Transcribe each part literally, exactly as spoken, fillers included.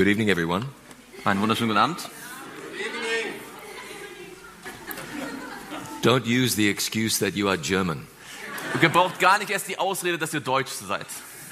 Good evening, everyone. Einen wunderschönen guten Abend. Don't use the excuse that you are German. Ihr gebraucht gar nicht erst die Ausrede, dass ihr Deutsch seid.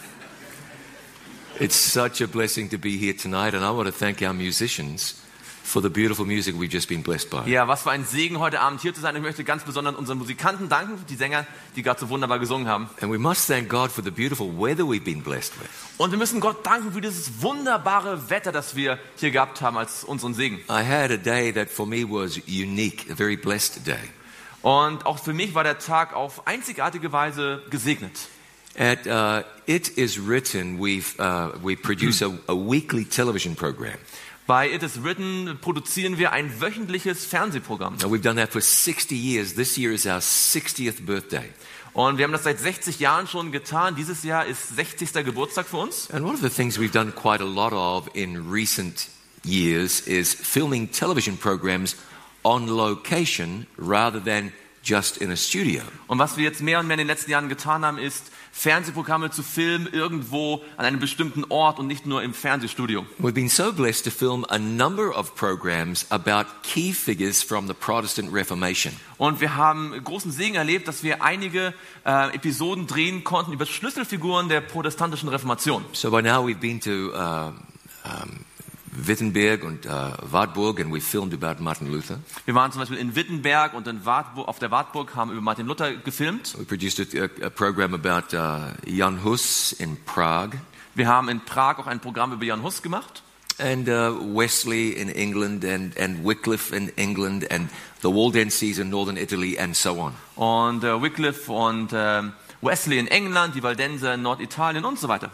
It's such a blessing to be here tonight, and I want to thank our musicians for the beautiful music we've just been blessed by. Ja, was für ein Segen, heute Abend hier zu sein. Ich möchte ganz besonders unseren Musikanten danken, die Sänger, die gerade so wunderbar gesungen haben. And we must thank God for the beautiful weather we've been blessed with. Und wir müssen Gott danken für dieses wunderbare Wetter, das wir hier gehabt haben als unseren Segen. I had a day that for me was unique, a very blessed day. Und auch für mich war der Tag auf einzigartige Weise gesegnet. At uh, It Is Written, we've uh, we produce a, a weekly television program. Bei It Is Written produzieren wir ein wöchentliches Fernsehprogramm. Now, we've done that for sixty years. This year is our sixtieth birthday. Und wir haben das seit sechzig Jahren schon getan. Dieses Jahr ist sechzigster Geburtstag für uns. And one of the things we've done quite a lot of in recent years is filming television programs on location rather than just in a studio. Und was wir jetzt mehr und mehr in den letzten Jahren getan haben, ist Fernsehprogramme zu filmen irgendwo an einem bestimmten Ort und nicht nur im Fernsehstudio. We've been so blessed to film a number of programs about key figures from the Protestant Reformation. Und wir haben großen Segen erlebt, dass wir einige äh, Episoden drehen konnten über Schlüsselfiguren der protestantischen Reformation. So by now we've been to uh, um, Wittenberg und uh, Wartburg, and we filmed about Martin Luther. Wir waren zum Beispiel in Wittenberg und in Wartburg, auf der Wartburg, haben über Martin Luther gefilmt. We produced a, a, a program about uh, Jan Hus in Prague. Wir haben in Prag auch ein Programm über Jan Hus gemacht. And uh, Wesley in England, and, and Wycliffe in England, and the Waldenses in northern Italy, and so on. Und äh, Wycliffe und äh, Wesley in England, die Waldenser in Norditalien und so weiter.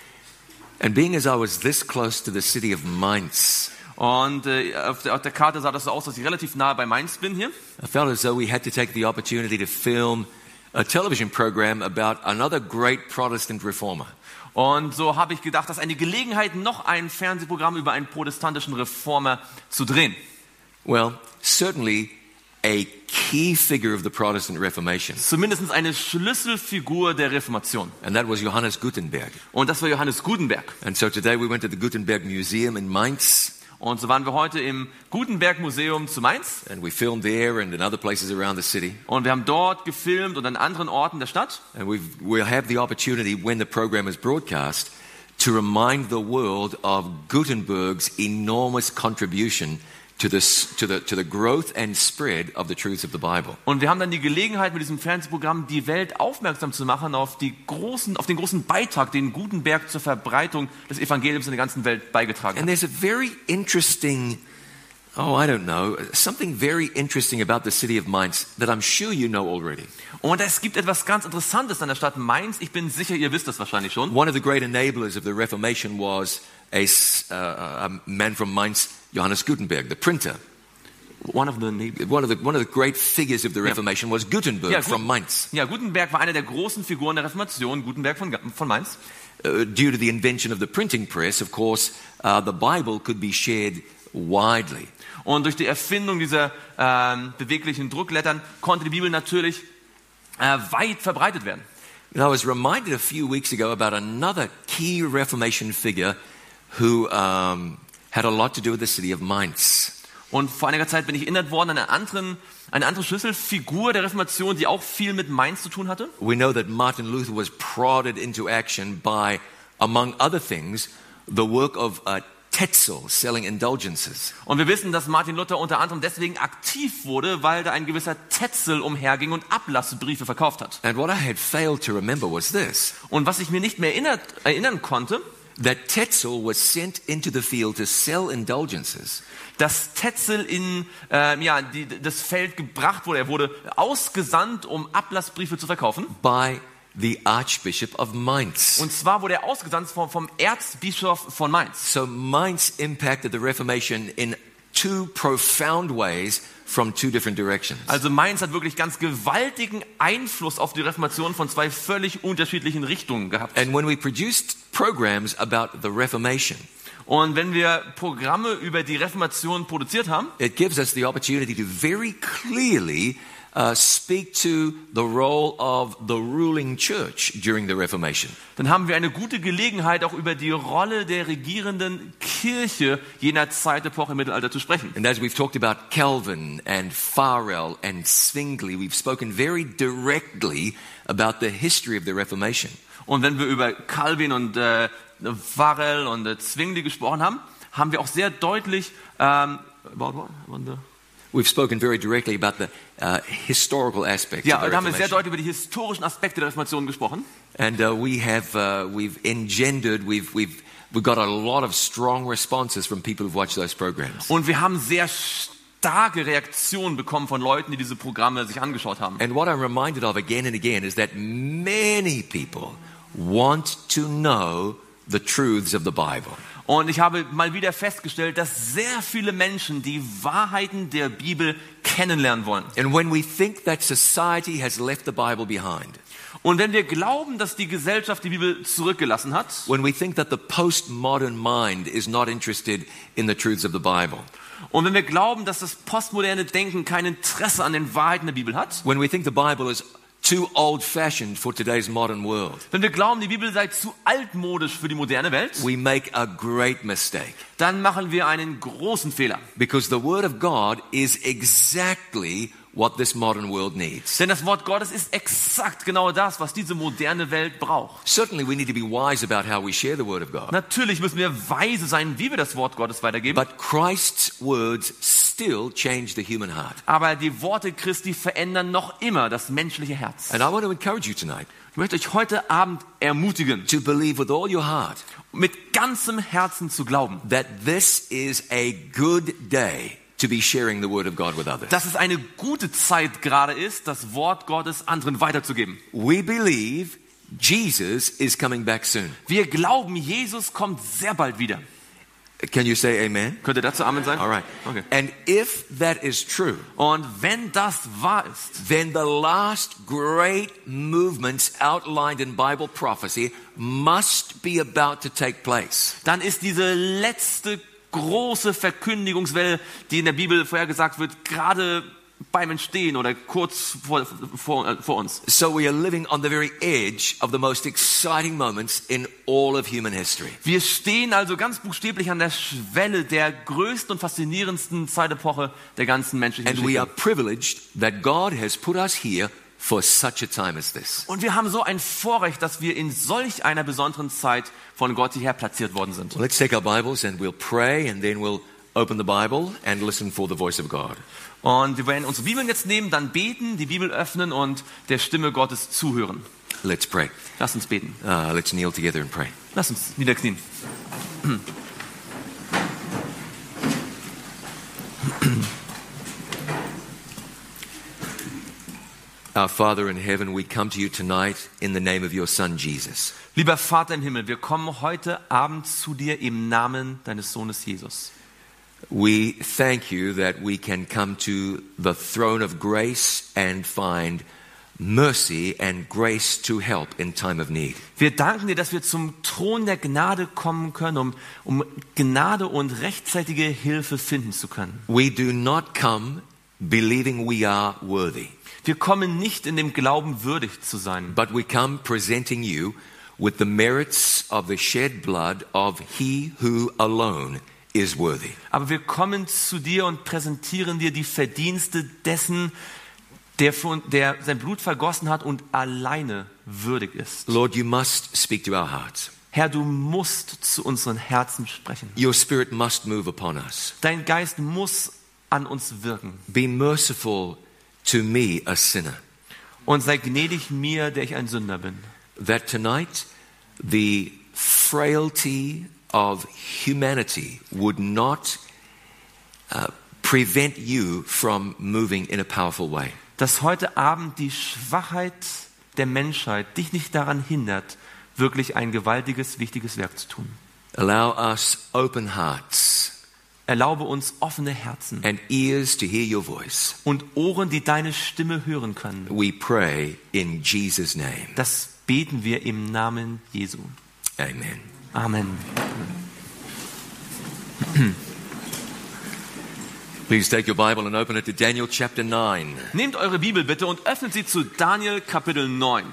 And being as I was this close to the city of Mainz, Und äh, auf, der, auf der Karte sah das so aus, dass ich relativ nahe bei Mainz bin hier. I felt as though we had to take the opportunity to film a television program about another great Protestant reformer. Und so habe ich gedacht, dass eine Gelegenheit, noch ein Fernsehprogramm über einen protestantischen Reformer zu drehen. Well, certainly a key figure of the Protestant Reformation. Zumindest eine Schlüsselfigur der Reformation. And that was Johannes Gutenberg. Und das war Johannes Gutenberg. And so today we went to the Gutenberg Museum in Mainz. Und so waren wir heute im Gutenberg-Museum zu Mainz. And we filmed there and in other places around the city. Und wir haben dort gefilmt und an anderen Orten der Stadt. And we've, we'll have the opportunity when the program is broadcast to remind the world of Gutenberg's enormous contribution to the, to the, to the growth and spread of the truths of the Bible. Und wir haben dann die Gelegenheit, mit diesem Fernsehprogramm die Welt aufmerksam zu machen auf, die großen, auf den großen Beitrag, den Gutenberg zur Verbreitung des Evangeliums in der ganzen Welt beigetragen And hat. there's a very interesting, oh, I don't know, something very interesting about the city of Mainz that I'm sure you know already. Und es gibt etwas ganz Interessantes an der Stadt Mainz. Ich bin sicher, ihr wisst das wahrscheinlich schon. One of the great enablers of the Reformation was a, uh, a man from Mainz, Johannes Gutenberg, the printer. One of the neighbors. One of the, one of the great figures of the Reformation was Gutenberg Ja, Gut- from Mainz. Ja, Gutenberg war einer der großen Figuren der Reformation, Gutenberg von, von Mainz. Uh, due to the invention of the printing press, of course, uh, the Bible could be shared widely. Und durch die Erfindung dieser ähm, beweglichen Drucklettern konnte die Bibel natürlich äh, weit verbreitet werden. And I was reminded a few weeks ago about another key Reformation figure who um, had a lot to do with the city of Mainz. Und vor einiger Zeit bin ich erinnert worden an eine, anderen, eine andere Schlüsselfigur der Reformation, die auch viel mit Mainz zu tun hatte. We know that Martin Luther was prodded into action by, among other things, the work of uh, Tetzel selling indulgences. Und wir wissen, dass Martin Luther unter anderem deswegen aktiv wurde, weil da ein gewisser Tetzel umherging und Ablassbriefe verkauft hat. And what I had failed to remember was this, Und was ich mir nicht mehr erinnert, erinnern konnte, that Tetzel was sent into the field to sell indulgences dass Tetzel in äh, ja, die, das Feld gebracht wurde. Er wurde ausgesandt, um Ablassbriefe zu verkaufen. by the Archbishop of Mainz. Und zwar wurde er ausgesandt vom, vom Erzbischof von Mainz. So Mainz impacted the Reformation in two profound ways from two different directions. Also Mainz hat wirklich ganz gewaltigen Einfluss auf die Reformation von zwei völlig unterschiedlichen Richtungen gehabt. And when we produced programs about the Reformation, Und wenn wir Programme über die Reformation produziert haben, it gives us the opportunity to very clearly uh, speak to the role of the ruling church during the Reformation. Dann haben wir eine gute Gelegenheit, auch über die Rolle der regierenden Kirche jener Zeitepoche im Mittelalter zu sprechen. And as we've talked about Calvin and Farel and Zwingli, we've spoken very directly about the history of the Reformation. Und wenn wir über Calvin und äh, Farel und äh, Zwingli gesprochen haben, haben wir auch sehr deutlich ähm, about what? On the We've spoken very directly about the uh, historical aspects ja, of the da haben wir sehr Reformation. deutlich über die historischen Aspekte der Reformation gesprochen. And uh, we have uh, we've engendered we've we've we've got a lot of strong responses from people who've watched those programs. Und wir haben sehr starke Reaktionen bekommen von Leuten, die diese Programme sich angeschaut haben. And what I'm reminded of again and again is that many people want to know the truths of the Bible. Und ich habe mal wieder festgestellt, dass sehr viele Menschen die Wahrheiten der Bibel kennenlernen wollen. And when we think that society has left the Bible behind, Und wenn wir glauben, dass die Gesellschaft die Bibel zurückgelassen hat, when we think that the postmodern mind is not interested in the truths of the Bible, und wenn wir glauben, dass das postmoderne Denken kein Interesse an den Wahrheiten der Bibel hat, when we think the Bible is too old-fashioned for today's modern world, wenn wir glauben, die Bibel sei zu altmodisch für die moderne Welt, we make a great mistake. dann machen wir einen großen Fehler. Because the Word of God is exactly what this modern world needs. Denn das Wort Gottes ist exakt genau das, was diese moderne Welt braucht. Certainly we need to be wise about how we share the Word of God. Natürlich müssen wir weise sein, wie wir das Wort Gottes weitergeben. But Christ's words still change the human heart. Aber die Worte Christi verändern noch immer das menschliche Herz. And I want to encourage you tonight Ich möchte euch heute Abend ermutigen, to believe with all your heart mit ganzem Herzen zu glauben, that this is a good day to be sharing the Word of God with others. dass es eine gute Zeit gerade ist, das Wort Gottes anderen weiterzugeben. We believe Jesus is coming back soon. Wir glauben, Jesus kommt sehr bald wieder. Can you say amen? Könnt ihr dazu Amen sagen? All right. Okay. And if that is true, Und wenn das wahr ist, then the last great movements outlined in Bible prophecy must be about to take place. dann ist diese letzte große Verkündigungswelle, die in der Bibel vorhergesagt wird, gerade beim Entstehen oder kurz vor, vor, vor uns. So we are living on the very edge of the most exciting moments in all of human history. Wir stehen also ganz buchstäblich an der Schwelle der größten und faszinierendsten Zeitepoche der ganzen menschlichen And we are Geschichte. privileged that God has put us here for such a time as this. Und wir haben so ein Vorrecht, dass wir in solch einer besonderen Zeit von Gott hierher platziert worden sind. Let's take our Bibles and we'll pray and then we'll open the Bible and listen for the voice of God. Und wir werden unsere Bibeln jetzt nehmen, dann beten, die Bibel öffnen und der Stimme Gottes zuhören. Let's pray. Lass uns beten. Uh, let's kneel together and pray. Lass uns niederknien. Our Father in heaven, we come to you tonight in the name of your Son, Jesus. Lieber Vater im Himmel, wir kommen heute Abend zu dir im Namen deines Sohnes Jesus. We thank you that we can come to the throne of grace and find mercy and grace to help in time of need. Wir danken dir, dass wir zum Thron der Gnade kommen können, um, um Gnade und rechtzeitige Hilfe finden zu können. We do not come believing we are worthy, Wir kommen nicht in dem Glauben würdig zu sein, but we come presenting you with the merits of the shed blood of he who alone is worthy. aber wir kommen zu dir und präsentieren dir die Verdienste dessen, der, von, der sein Blut vergossen hat und alleine würdig ist. Lord, you must speak to our hearts. Herr, du musst zu unseren Herzen sprechen. Your Spirit must move upon us. Dein Geist muss an uns wirken. Be merciful to me, a sinner, Und sei gnädig mir, der ich ein Sünder bin. that tonight the frailty of humanity would not uh, prevent you from moving in a powerful way. Dass heute Abend die Schwachheit der Menschheit dich nicht daran hindert, wirklich ein gewaltiges, wichtiges Werk zu tun. Allow us open hearts Erlaube uns offene Herzen and ears to hear your voice. und Ohren, die deine Stimme hören können. We pray in Jesus' name. Das beten wir im Namen Jesu. Amen. Amen. Please take your Bible and open it to Daniel chapter nine. Nehmt eure Bibel bitte und öffnet sie zu Daniel Kapitel neun.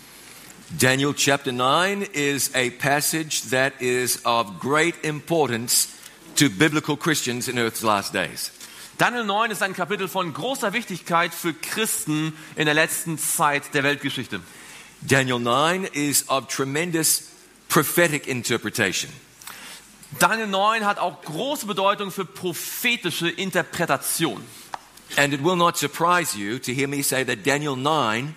Daniel chapter nine is a passage that is of great importance to biblical Christians in Earth's last days. Daniel neun ist ein Kapitel von großer Wichtigkeit für Christen in der letzten Zeit der Weltgeschichte. Daniel nine is of tremendous prophetic interpretation. Daniel neun hat auch große Bedeutung für prophetische Interpretation. And it will not surprise you to hear me say that Daniel nine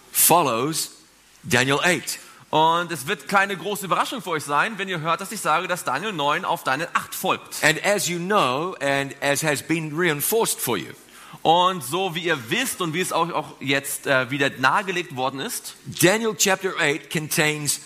follows Daniel eight. Und es wird keine große Überraschung für euch sein, wenn ihr hört, dass ich sage, dass Daniel neun auf Daniel acht folgt. And as you know, and as has been reinforced for you, Und so wie ihr wisst und wie es auch, auch jetzt äh, wieder nahegelegt worden ist, Daniel chapter eight contains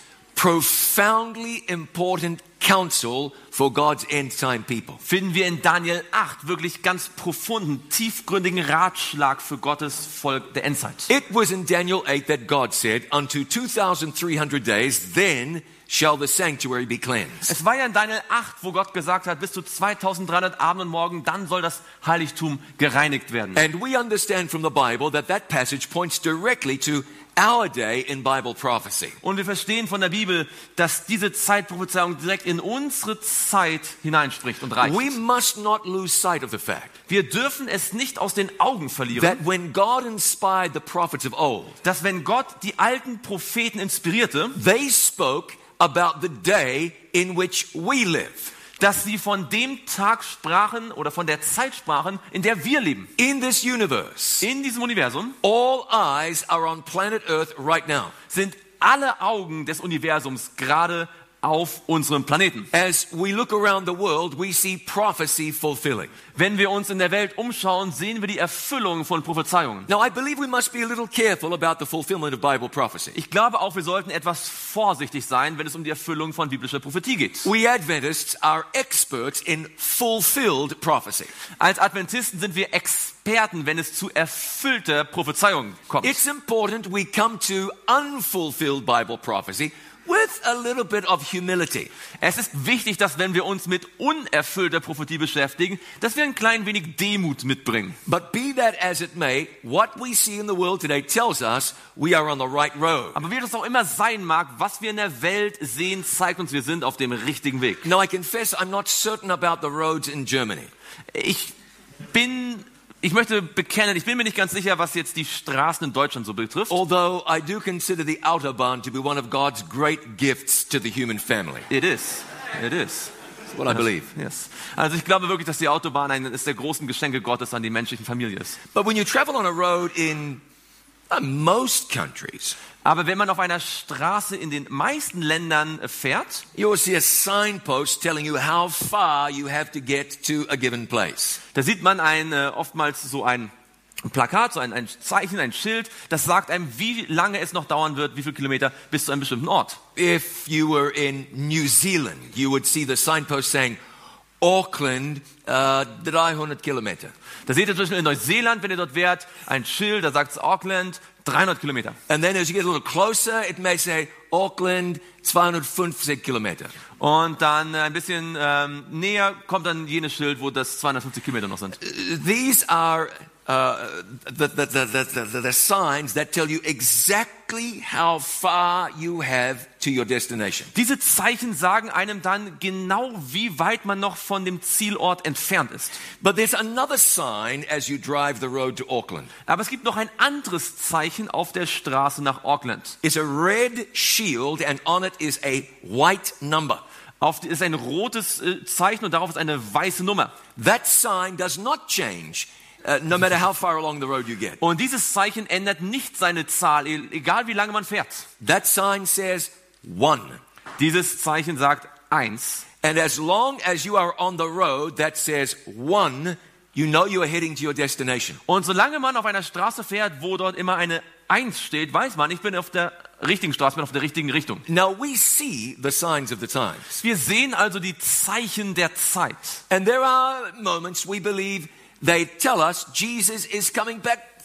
profoundly important counsel for God's end-time people. finden wir in Daniel acht wirklich ganz profunden, tiefgründigen Ratschlag für Gottes Volk der Endzeit. It was in Daniel eight that God said, unto two thousand three hundred days, then shall the sanctuary be cleansed. Es war ja in Daniel acht, wo Gott gesagt hat, bis zu zweitausenddreihundert Abend und Morgen, dann soll das Heiligtum gereinigt werden. And we understand from the Bible that that passage points directly to our day in Bible prophecy. Und wir verstehen von der Bibel, dass diese Zeitprophezeiung direkt in unsere Zeit hineinspricht und reicht. We must not lose sight of the fact Wir dürfen es nicht aus den Augen verlieren, that when God inspired the prophets of old, dass wenn Gott die alten Propheten inspirierte, they spoke about the day in which we live. dass sie von dem Tag sprachen oder von der Zeit sprachen, in der wir leben. In this universe, In diesem Universum all eyes are on planet Earth right now. sind alle Augen des Universums gerade auf unserem Planeten. As we look around the world, we see prophecy fulfilling. Wenn wir uns in der Welt umschauen, sehen wir die Erfüllung von Prophezeiungen. Now, I believe we must be a little careful about the fulfillment of Bible prophecy. Ich glaube auch, wir sollten etwas vorsichtig sein, wenn es um die Erfüllung von biblischer Prophetie geht. We Adventists are experts in fulfilled prophecy. Als Adventisten sind wir Experten, wenn es zu erfüllter Prophezeiung kommt. It's important we come to unfulfilled Bible prophecy with a little bit of humility. Es ist wichtig, dass wenn wir uns mit unerfüllter Prophetie beschäftigen, dass wir ein klein wenig Demut mitbringen. But be that as it may, what we see in the world today tells us we are on the right road. Aber wie das auch immer sein mag, was wir in der Welt sehen, zeigt uns, wir sind auf dem richtigen Weg. Now, I confess I'm not certain about the roads in Germany. Ich bin, ich möchte bekennen, ich bin mir nicht ganz sicher, was jetzt die Straßen in Deutschland so betrifft. Although I do consider the Autobahn to be one of God's great gifts to the human family. It is. It is. That's what I believe. Yes. Also ich glaube wirklich, dass die Autobahn eines der großen Geschenke Gottes an die menschlichen Familie ist. But when you travel on a road in uh, most countries, Aber wenn man auf einer Straße in den meisten Ländern fährt, you will see a signpost telling you how far you have to get to a given place. da sieht man ein, äh, oftmals so ein Plakat, so ein, ein Zeichen, ein Schild, das sagt einem, wie lange es noch dauern wird, wie viele Kilometer bis zu einem bestimmten Ort. If you were in New Zealand, you would see the signpost saying Auckland, uh, dreihundert Kilometer. Da seht ihr zum Beispiel in Neuseeland, wenn ihr dort wärt, ein Schild, da sagt es Auckland, dreihundert Kilometer. And then as you get a little closer, it may say Auckland, zweihundertfünfzig Kilometer. Und dann äh, ein bisschen ähm, näher kommt dann jenes Schild, wo das zweihundertfünfzig Kilometer noch sind. These are uh, the, the, the, the, the, the signs that tell you exactly how far you have to your destination. Diese Zeichen sagen einem dann genau, wie weit man noch von dem Zielort entfernt ist. But there's another sign as you drive the road to Auckland. Aber es gibt noch ein anderes Zeichen auf der Straße nach Auckland. It's a red shield and on it is a white number. Auf die, ist ein rotes äh, Zeichen und darauf ist eine weiße Nummer. That sign does not change uh, no matter how far along the road you get. Und dieses Zeichen ändert nicht seine Zahl, e- egal wie lange man fährt. That sign says one. Dieses Zeichen sagt eins. And as long as you are on the road that says one, you know you are heading to your destination. Und solange man auf einer Straße fährt, wo dort immer eine eins steht, weiß man, ich bin auf der richtigen Straße, bin auf der richtigen Richtung. Now we see the signs of the times. Wir sehen also die Zeichen der Zeit. And there are moments we believe they tell us Jesus is coming back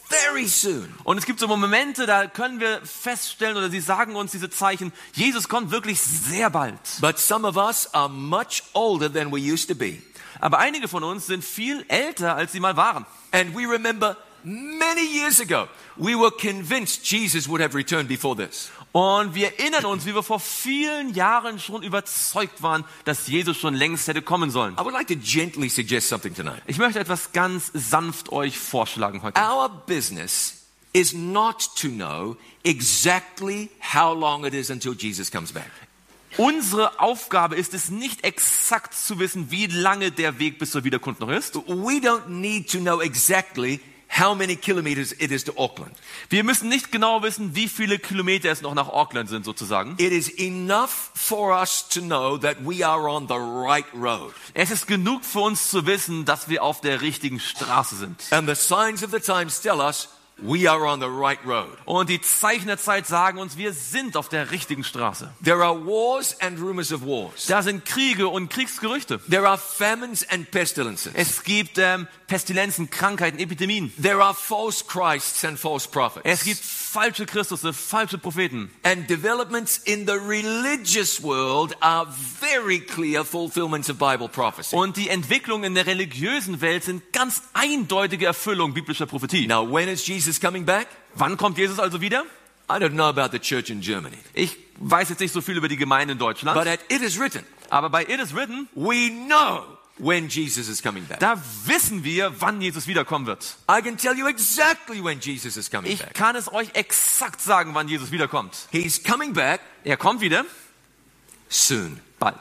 very soon. Und es gibt so Momente, da können wir feststellen, oder sie sagen uns diese Zeichen, Jesus kommt wirklich sehr bald. But some of us are much older than we used to be. Aber einige von uns sind viel älter, als sie mal waren. And we remember many years ago, we were convinced Jesus would have returned before this. Und wir erinnern uns, wie wir vor vielen Jahren schon überzeugt waren, dass Jesus schon längst hätte kommen sollen. I would like to gently suggest something tonight. Ich möchte etwas ganz sanft euch vorschlagen heute. Our business is not to know exactly how long it is until Jesus comes back. Unsere Aufgabe ist es nicht exakt zu wissen, wie lange der Weg bis zur Wiederkunft noch ist. We don't need to know exactly how many kilometers it is to Auckland. Wir müssen nicht genau wissen, wie viele Kilometer es noch nach Auckland sind sozusagen. It is enough for us to know that we are on the right road. Es ist genug für uns zu wissen, dass wir auf der richtigen Straße sind. And the signs of the times tell us we are on the right road. Und die Zeichen der Zeit sagen uns, wir sind auf der richtigen Straße. There are wars and rumors of wars. Da sind Kriege und Kriegsgerüchte. There are famines and pestilences. Es gibt ähm, Pestilenzen, Krankheiten, Epidemien. There are false Christs and false prophets. Es gibt falsche Christusse, falsche Propheten. And developments in the religious world are very clear fulfillments of Bible prophecy. Und die Entwicklungen in der religiösen Welt sind ganz eindeutige Erfüllung biblischer Prophetie. Now, when is Jesus coming back? Wann kommt Jesus also wieder? I don't know about the church in Germany, Ich weiß jetzt nicht so viel über die Gemeinde in Deutschland, but at it is written, aber bei It is Written, we know when Jesus is coming back. da wissen wir, wann Jesus wiederkommen wird. I can tell you exactly when Jesus is coming Ich back. kann es euch exakt sagen, wann Jesus wiederkommt. He's coming back Er kommt wieder soon. bald.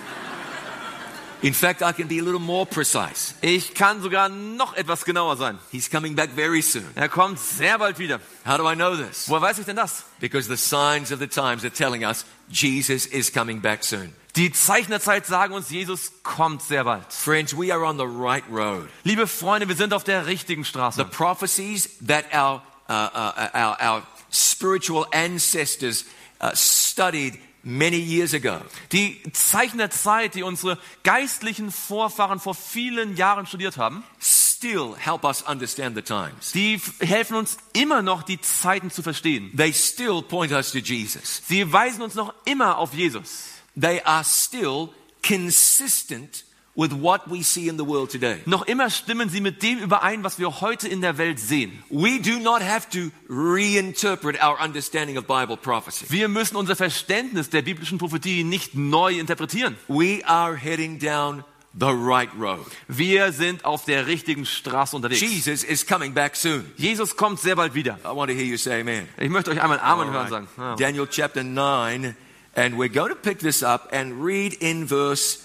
In fact, I can be a little more precise. Ich kann sogar noch etwas genauer sein. He's coming back very soon. Er kommt sehr bald wieder. How do I know this? Woher weiß ich denn das? Because the signs of the times are telling us Jesus is coming back soon. Die Zeichen der Zeit sagen uns, Jesus kommt sehr bald. Friends, we are on the right road. Liebe Freunde, wir sind auf der richtigen The Straße. prophecies that our, uh, uh, our, our spiritual ancestors uh, studied many years ago, Die Zeichen der Zeit, die unsere geistlichen Vorfahren vor vielen Jahren studiert haben, still help us understand the times. die f- helfen uns immer noch, die Zeiten zu verstehen. They still point us to Jesus. Sie weisen uns noch immer auf Jesus. They are still consistent with what we see in the world today. Noch immer stimmen sie mit dem überein, was wir heute in der Welt sehen. We do not have to reinterpret our understanding of Bible prophecy. Wir müssen unser Verständnis der biblischen Prophetie nicht neu interpretieren. We are heading down the right road. Wir sind auf der richtigen Straße unterwegs. Jesus is coming back soon. Jesus kommt sehr bald wieder. I want to hear you say amen. Ich möchte euch einmal Amen All hören right. sagen. Ja. Daniel chapter nine, and we're going to pick this up and read in verse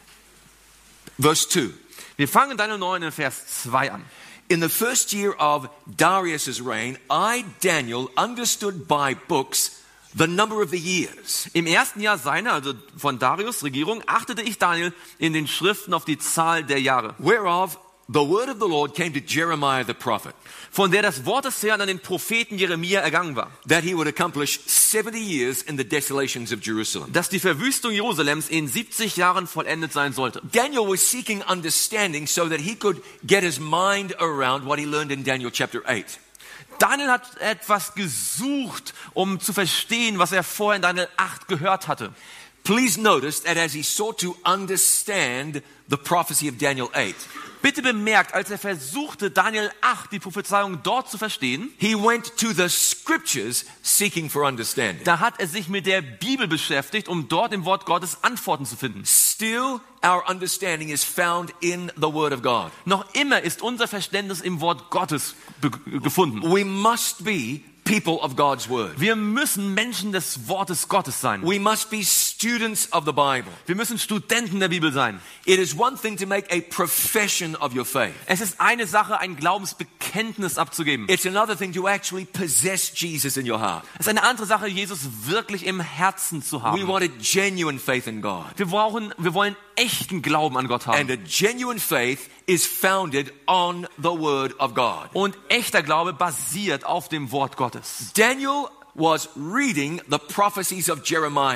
verse two. Wir fangen Daniel neun in Vers zwei an. In the first year of Darius's reign, I, Daniel, understood by books the number of the years. Im ersten Jahr seiner, also von Darius Regierung, achtete ich Daniel in den Schriften auf die Zahl der Jahre, Whereof the word of the Lord came to Jeremiah the prophet, von der das Wort des Herrn an den Propheten Jeremia ergangen war, that he would accomplish seventy years in the desolations of Jerusalem. dass die Verwüstung Jerusalems in siebzig Jahren vollendet sein sollte. Daniel was seeking understanding so that he could get his mind around what he learned in Daniel chapter eight. Daniel hat etwas gesucht, um zu verstehen, was er vorher in Daniel acht gehört hatte. Please notice that as he sought to understand the prophecy of Daniel eight, Bitte bemerkt, als er versuchte, Daniel acht, die Prophezeiung dort zu verstehen, he went to the scriptures seeking for understanding. da hat er sich mit der Bibel beschäftigt, um dort im Wort Gottes Antworten zu finden. Still, our understanding is found in the Word of God. Noch immer ist unser Verständnis im Wort Gottes be- gefunden. We must be people of God's Word. Wir müssen Menschen des Wortes Gottes sein. We must be students of the Bible. Wir müssen Studenten der Bibel sein. It is one thing to make a profession of your faith. Es ist eine Sache, ein Glaubensbekenntnis abzugeben. It's another thing to actually possess Jesus in your heart. Es ist eine andere Sache, Jesus wirklich im Herzen zu We haben. want a genuine faith in God. Wir brauchen, wir wollen echten Glauben an Gott And haben. a genuine faith is founded on the Word of God. Und echter Glaube basiert auf dem Wort Gottes. Daniel was reading the prophecies of Jeremiah.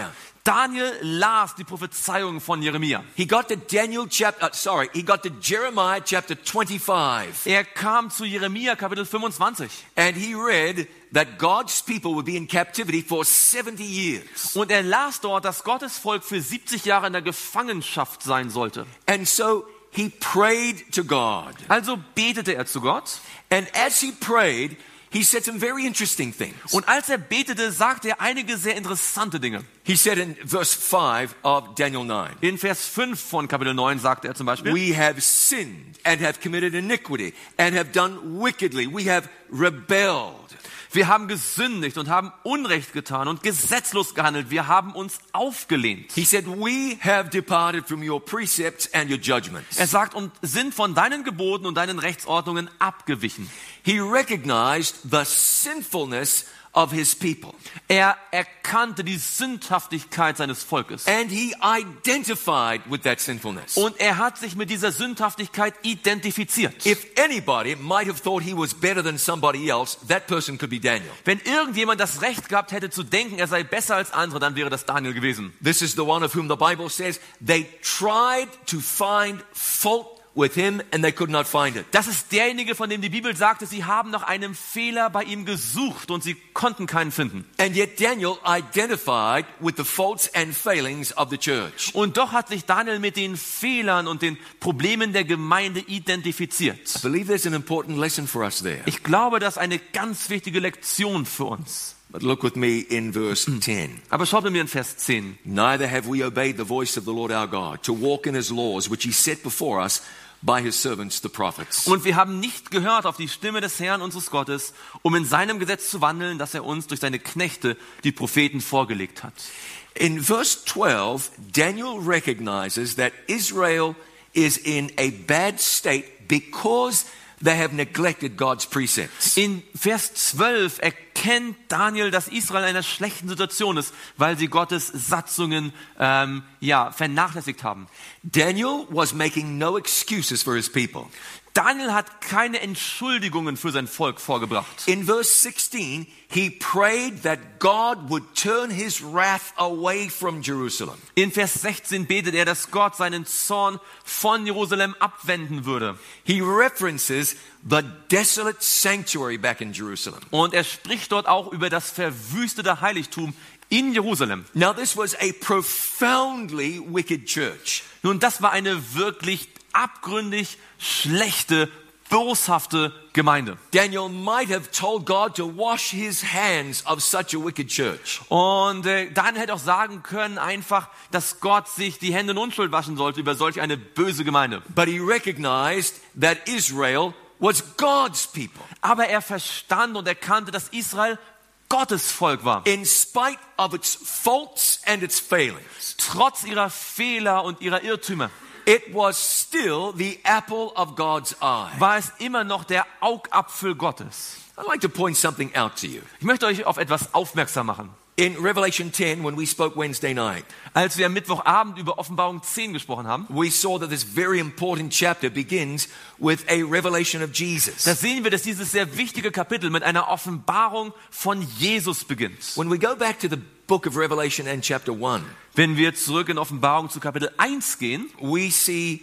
Daniel las die Prophezeiung von Jeremia. He got to Daniel chapter, uh, sorry, he got to Jeremiah chapter twenty-five. Er kam zu Jeremia Kapitel fünfundzwanzig. And he read that God's people would be in captivity for seventy years. Und er las dort, dass Gottes Volk für siebzig Jahre in der Gefangenschaft sein sollte. And so he prayed to God. Also betete er zu Gott. And as he prayed, he said some very interesting things. Und als er betete, sagte er einige sehr interessante Dinge. He said in verse five of Daniel nine, In Vers fünf von Kapitel neun sagte er zum Beispiel, we have sinned and have committed iniquity and have done wickedly. We have rebelled. wir haben gesündigt und haben Unrecht getan und gesetzlos gehandelt. Wir haben uns aufgelehnt. He said, we have departed from your precepts and your judgments. Er sagt, und sind von deinen Geboten und deinen Rechtsordnungen abgewichen. He recognized the sinfulness of his people. Er erkannte die Sündhaftigkeit seines Volkes. And he identified with that sinfulness. Und er hat sich mit dieser Sündhaftigkeit identifiziert. If anybody might have thought he was better than somebody else, that person could be Daniel. Wenn irgendjemand das Recht gehabt hätte zu denken, er sei besser als andere, dann wäre das Daniel gewesen. This is the one of whom the Bible says they tried to find fault with him and they could not find it. Das ist derjenige, von dem die Bibel sagte, sie haben nach einem Fehler bei ihm gesucht und sie konnten keinen finden. And yet Daniel identified with the faults and failings of the church. Und doch hat sich Daniel mit den Fehlern und den Problemen der Gemeinde identifiziert. I believe there's an important lesson for us there. Ich glaube, das ist eine ganz wichtige Lektion für uns. But look with me in verse ten. Aber schaut mit mir in Vers zehn. Neither have we obeyed the voice of the Lord our God to walk in his laws, which he set before us by his servants, the prophets. Und wir haben nicht gehört auf die Stimme des Herrn unseres Gottes, um in seinem Gesetz zu wandeln, das er uns durch seine Knechte, die Propheten, vorgelegt hat. In verse twelve, Daniel recognizes that Israel is in a bad state because they have neglected God's precepts. In Vers zwölf erkennt Daniel, dass Israel in einer schlechten Situation ist, weil sie Gottes Satzungen ähm, ja, vernachlässigt haben. Daniel was making no excuses for his people. Daniel hat keine Entschuldigungen für sein Volk vorgebracht. In verse sixteen, he prayed that God would turn his wrath away from Jerusalem. In Vers sechzehn betet er, dass Gott seinen Zorn von Jerusalem abwenden würde. He references the desolate sanctuary back in Jerusalem. Und er spricht dort auch über das verwüstete Heiligtum in Jerusalem. Now this was a profoundly wicked church. Nun, das war eine wirklich abgründig schlechte, boshafte Gemeinde. Daniel might have told God to wash his hands of such a wicked church. Und äh, Daniel hätte auch sagen können einfach, dass Gott sich die Hände in Unschuld waschen sollte über solch eine böse Gemeinde. But he recognized that Israel was God's people. Aber er verstand und erkannte, dass Israel Gottes Volk war. In spite of its faults and its failings. Trotz ihrer Fehler und ihrer Irrtümer. It was still the apple of God's eye. War es immer noch der Augapfel Gottes. I'd like to point something out to you. Ich möchte euch auf etwas aufmerksam machen. In Revelation ten, when we spoke Wednesday night, Als wir am Mittwochabend über Offenbarung zehn gesprochen haben, we saw that this very important chapter begins with a revelation of Jesus. da sehen wir, dass dieses sehr wichtige Kapitel mit einer Offenbarung von Jesus beginnt. When we go back to the book of Revelation and chapter one, Wenn wir zurück in Offenbarung zu Kapitel eins gehen, we see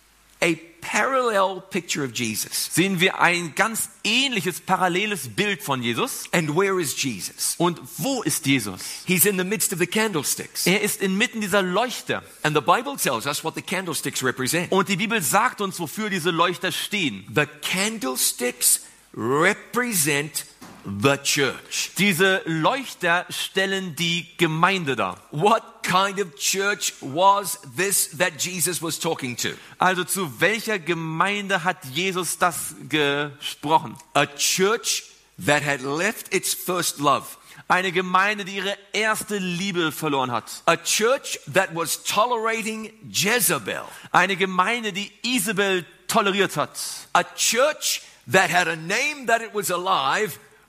a parallel picture of Jesus. sehen wir ein ganz ähnliches, paralleles Bild von Jesus. And where is Jesus? Und wo ist Jesus? He's in the midst of the candlesticks. Er ist inmitten dieser Leuchter. And the Bible tells us what the candlesticks represent. Und die Bibel sagt uns, wofür diese Leuchter stehen. The candlesticks represent the church. Diese Leuchter stellen die Gemeinde dar. What kind of church was this that Jesus was talking to? Also zu welcher Gemeinde hat Jesus das gesprochen? A church that had left its first love. Eine Gemeinde, die ihre erste Liebe verloren hat. A church that was tolerating Jezebel. Eine Gemeinde, die Isabel toleriert hat. A church that had a name that it was alive,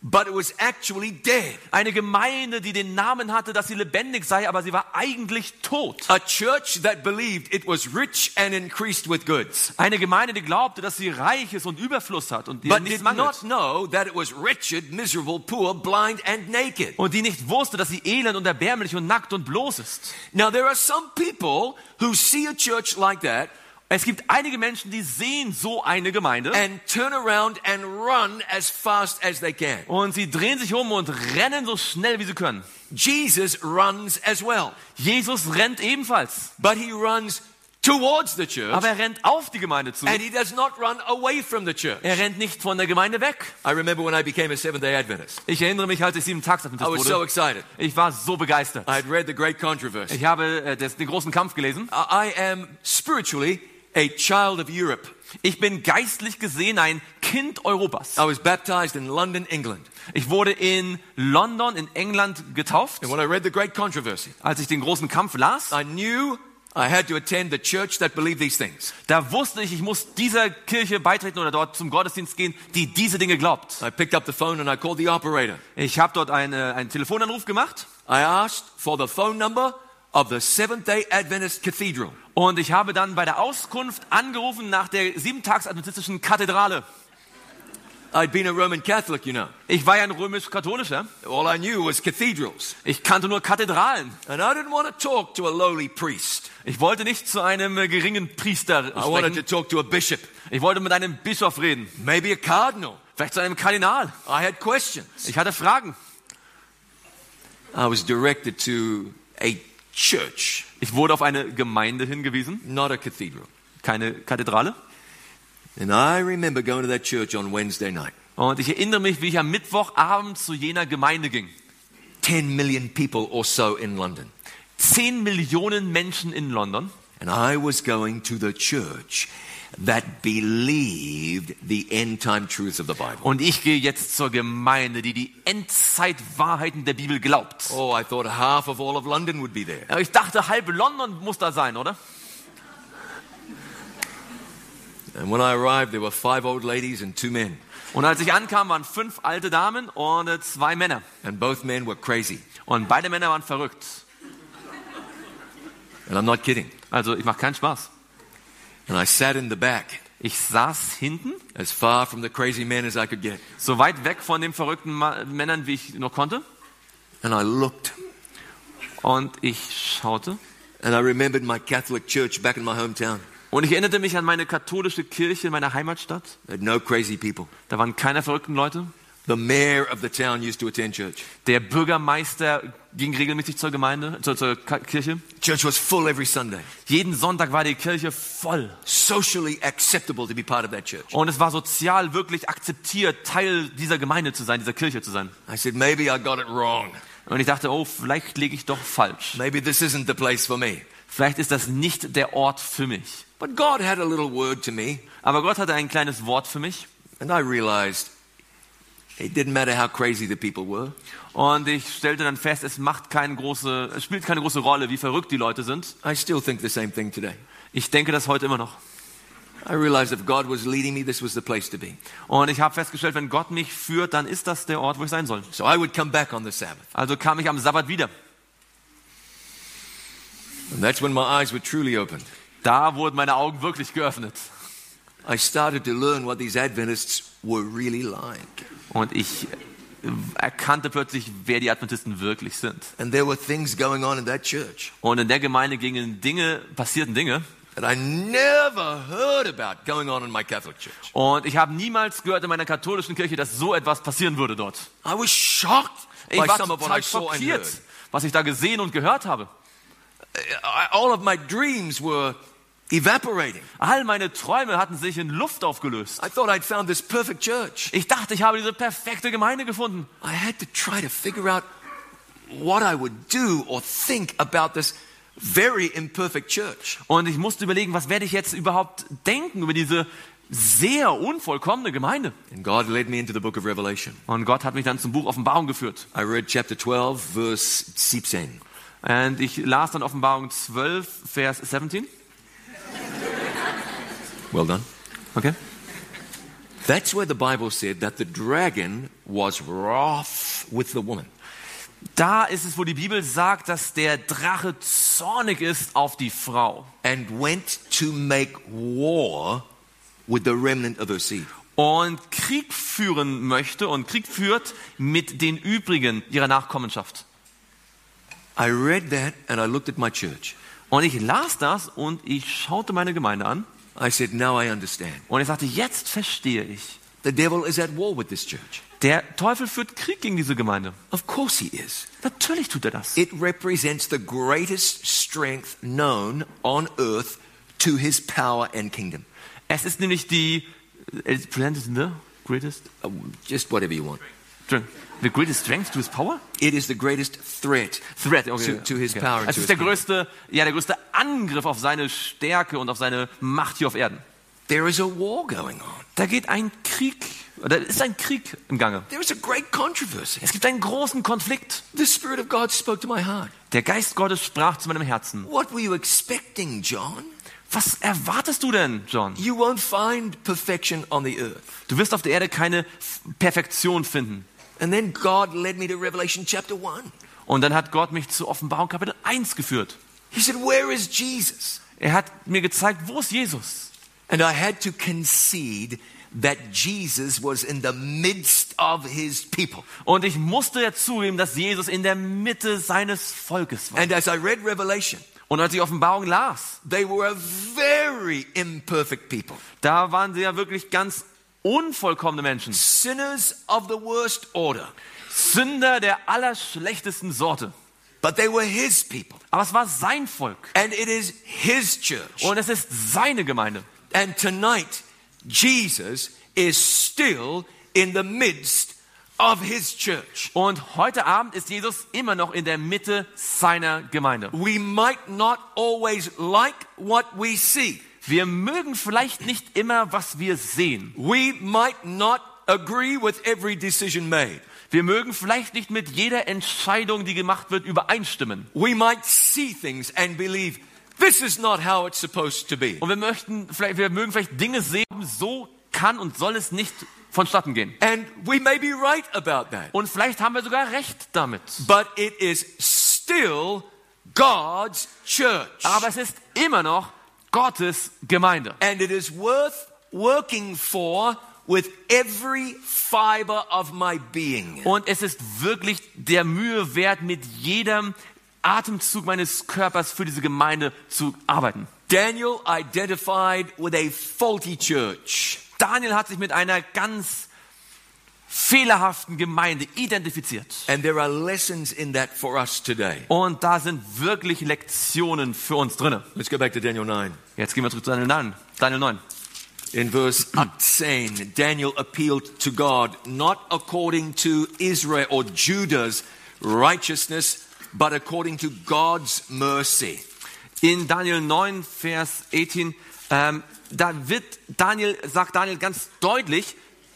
but it was actually dead. Eine Gemeinde, die den Namen hatte, dass sie lebendig sei, aber sie war eigentlich tot. A church that believed it was rich and increased with goods, Eine Gemeinde, die glaubte, dass sie reich ist und Überfluss hat und ihr but nichts did mangelt. not know that it was wretched, miserable, poor, blind, and naked. Und die nicht wusste, dass sie elend und erbärmlich und nackt und bloß ist. Now, there are some people who see a church like that Es gibt einige Menschen, die sehen so eine Gemeinde and turn around and run as fast as they can. und sie drehen sich um und rennen so schnell, wie sie können. Jesus runs as well, Jesus rennt ebenfalls, but he runs towards the church, aber er rennt auf die Gemeinde zu. and he does not run away from the church. Er rennt nicht von der Gemeinde weg. I remember when I became a Seventh-day Adventist. Ich erinnere mich, als ich sieben I Tagsadventist was so wurde. excited. Ich war so begeistert. I had read the great controversy. Ich habe äh, das, den großen Kampf gelesen. I I am spiritually a child of Europe. Ich bin geistlich gesehen ein Kind Europas. I was baptized in London, England. Ich wurde in London, in England getauft. And when I read the great controversy, Als ich den großen Kampf las, I knew I had to attend the church that believed these things. da wusste ich, ich muss dieser Kirche beitreten oder dort zum Gottesdienst gehen, die diese Dinge glaubt. I picked up the phone and I called the operator. Ich habe dort eine, einen Telefonanruf gemacht I asked for the phone number of the Seventh-day Adventist Cathedral. und ich habe dann bei der Auskunft angerufen nach der siebentagsadventistischen Kathedrale. I'd been a Roman Catholic, you know. Ich war ja ein römisch-katholischer. All I knew was cathedrals. Ich kannte nur Kathedralen. And I didn't want to talk to a lowly priest. Ich wollte nicht zu einem äh, geringen Priester I wanted to sprechen. talk to a bishop, Ich wollte mit einem Bischof reden. maybe a cardinal. Vielleicht zu einem Kardinal. I had questions. Ich hatte Fragen. I was directed to a church, Ich wurde auf eine Gemeinde hingewiesen, not a cathedral. keine Kathedrale. And I remember going to that church on Wednesday night. Und ich erinnere mich, wie ich am Mittwochabend zu jener Gemeinde ging. Ten million people or so in London. Zehn Millionen Menschen in London. And I was going to the church that believed the end-time truths of the Bible. Und ich gehe jetzt zur Gemeinde, die die Endzeitwahrheiten der Bibel glaubt. Oh, I thought half of all of London would be there. Ja, ich dachte, halb London muss da sein, oder? And when I arrived, there were five old ladies and two men. Und als ich ankam, waren fünf alte Damen und äh, zwei Männer. And both men were crazy. Und beide Männer waren verrückt. And I'm not kidding. Also ich mache keinen Spaß. And I sat in the back, Ich saß hinten, as far from the crazy men as I could get. so weit weg von den verrückten Ma- Männern, wie ich noch konnte. And I looked. Und ich schaute. And I remembered my Catholic church back in my hometown. Und ich erinnerte mich an meine katholische Kirche in meiner Heimatstadt. There had no crazy people. Da waren keine verrückten Leute. The mayor of the town used to attend church. Der Bürgermeister ging regelmäßig zur Gemeinde, zur, zur Ka- Kirche. Church was full every Sunday. Jeden Sonntag war die Kirche voll. Socially acceptable to be part of that church. Und es war sozial wirklich akzeptiert, Teil dieser Gemeinde zu sein, dieser Kirche zu sein. I said, maybe I got it wrong. Und ich dachte, oh, vielleicht liege ich doch falsch. Maybe this isn't the place for me. Vielleicht ist das nicht der Ort für mich. But God had a little word to me. Aber Gott hatte ein kleines Wort für mich. And I realized it didn't matter how crazy the people were. Und ich stellte dann fest, es macht keine große, es spielt keine große Rolle, wie verrückt die Leute sind. I still think the same thing today. Ich denke das heute immer noch. I realized if God was leading me, this was the place to be. Und ich habe festgestellt, wenn Gott mich führt, dann ist das der Ort, wo ich sein soll. So I would come back on the Sabbath. Also kam ich am Sabbat wieder. And that's when my eyes were truly opened. Da wurden meine Augen wirklich geöffnet. I started to learn what these Adventists were really like. Und ich erkannte plötzlich, wer die Adventisten wirklich sind. And there were things going on in that church Und in der Gemeinde gingen Dinge, passierten Dinge. that I never heard about going on in my Catholic church. Und ich habe niemals gehört in meiner katholischen Kirche, dass so etwas passieren würde dort. I was shocked Ich by war some of what I total saw and schockiert, heard. was ich da gesehen und gehört habe. I- All of my dreams were evaporating. All meine Träume hatten sich in Luft aufgelöst. I thought I'd found this perfect church. Ich dachte, ich habe diese perfekte Gemeinde gefunden. I had to try to figure out what I would do or think about this very imperfect church. Und ich musste überlegen, was werde ich jetzt überhaupt denken über diese sehr unvollkommene Gemeinde. And God led me into the book of Revelation. Und Gott hat mich dann zum Buch Offenbarung geführt. I read chapter twelve, verse sixteen. Und ich las dann Offenbarung zwölf, Vers siebzehn. Well done. Okay. That's where the Bible said that the dragon was wroth with the woman. Da ist es, wo die Bibel sagt, dass der Drache zornig ist auf die Frau. And went to make war with the remnant of her seed. Und Krieg führen möchte und Krieg führt mit den übrigen ihrer Nachkommenschaft. I read that and I looked at my church. Und ich las das und ich schaute meine Gemeinde an. I said, now I understand. Und ich sagte, jetzt verstehe ich. The devil is at war with this church. Der Teufel führt Krieg gegen diese Gemeinde. Of course he is. Natürlich tut er das. It represents the greatest strength known on earth to his power and kingdom. Es ist nämlich die, it represents the greatest, Uh, Just whatever you want. the greatest strength to his power? It is the greatest threat Threat, okay. to, to his Okay. power and Es to ist his der kingdom. größte, ja, der größte Angriff auf seine Stärke und auf seine Macht hier auf Erden. There is a war going on. Da geht ein Krieg, oder ist ein Krieg im Gange. There is a great controversy. Es gibt einen großen Konflikt. The Spirit of God spoke to my heart. Der Geist Gottes sprach zu meinem Herzen. What were you expecting, John? Was erwartest du denn, John? You won't find perfection on the earth. Du wirst auf der Erde keine F- Perfektion finden. And then God led me to Revelation chapter one. Und dann hat Gott mich zu Offenbarung Kapitel eins geführt. He said, where is Jesus? Er hat mir gezeigt, wo ist Jesus? And I had to concede that Jesus was in the midst of his people. Und ich musste ja zugeben, dass Jesus in der Mitte seines Volkes war. And as I read Revelation, Und als ich Offenbarung las, they were a very imperfect people. da waren sie ja wirklich ganz unvollkommene Menschen. Sinners of the worst order. Sünder der allerschlechtesten Sorte. But they were his people. Aber es war sein Volk. And it is his church. Und es ist seine Gemeinde. And tonight, Jesus is still in the midst of his church. Und heute Abend ist Jesus immer noch in der Mitte seiner Gemeinde. We might not always like what we see. Wir mögen vielleicht nicht immer, was wir sehen. We might not agree with every decision made. Wir mögen vielleicht nicht mit jeder Entscheidung, die gemacht wird, übereinstimmen. We might see things and believe this is not how it's supposed to be. Und wir möchten, vielleicht, wir mögen vielleicht Dinge sehen, so kann und soll es nicht vonstatten gehen. And we may be right about that. Und vielleicht haben wir sogar recht damit. But it is still God's church. Aber es ist immer noch Gottes Gemeinde. And it is worth working for with every fiber of my being. Und es ist wirklich der Mühe wert, mit jedem Atemzug meines Körpers für diese Gemeinde zu arbeiten. Daniel identified with a faulty church. Daniel hat sich mit einer ganz fehlerhaften Gemeinde identifiziert. And there are lessons in that for us today. Und da sind wirklich Lektionen für uns drin. Let's go back to Daniel nine. Jetzt gehen wir zurück zu Daniel neun. Daniel neun. In verse ten, Daniel appealed to God, not according to Israel or Judah's righteousness, but according to God's mercy. In Daniel neun, Vers achtzehn, ähm, da wird Daniel, sagt Daniel ganz deutlich,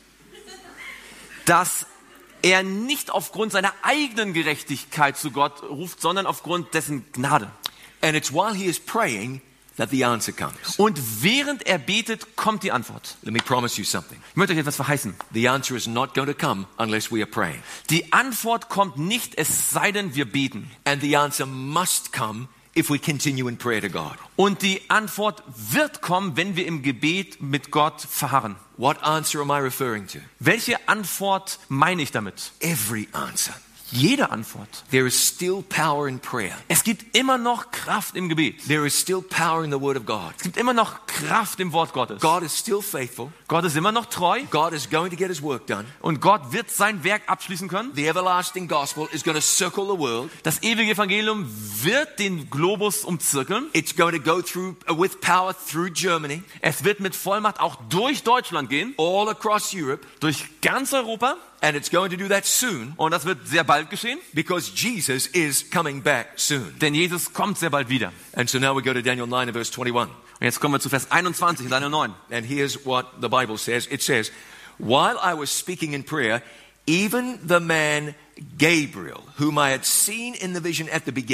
dass er nicht aufgrund seiner eigenen Gerechtigkeit zu Gott ruft, sondern aufgrund dessen Gnade. And it's while he is praying that the answer comes. Und während er betet, kommt die Antwort. Let me promise you something. Ich möchte euch etwas verheißen. The answer is not going to come unless we are praying. Die Antwort kommt nicht, es sei denn, wir beten. And the answer must come if we continue in prayer to God. Und die Antwort wird kommen, wenn wir im Gebet mit Gott verharren. What answer am I referring to? Welche Antwort meine ich damit? Every answer. Jede Antwort. There is still power in prayer. Es gibt immer noch Kraft im Gebet. There is still power in the Word of God. Es gibt immer noch Kraft im Wort Gottes. God is still faithful. Gott ist immer noch treu God is going to get his work done. und Gott wird sein Werk abschließen können. The everlasting gospel is going to circle the world. Das ewige Evangelium wird den Globus umzirkeln. It's going to go through uh, with power through Germany, Es wird mit Vollmacht auch durch Deutschland gehen, all across Europe, durch ganz Europa. and it's going to do that soon Und das wird sehr bald geschehen, because Jesus is coming back soon. denn Jesus kommt sehr bald wieder. And so now we go to Daniel nine and verse twenty-one. Und jetzt kommen wir zu Vers einundzwanzig in Daniel neun. And here's what the Bible says. It says, while I was speaking in prayer, even the man Gabriel, whom I had seen in the vision at the beginning.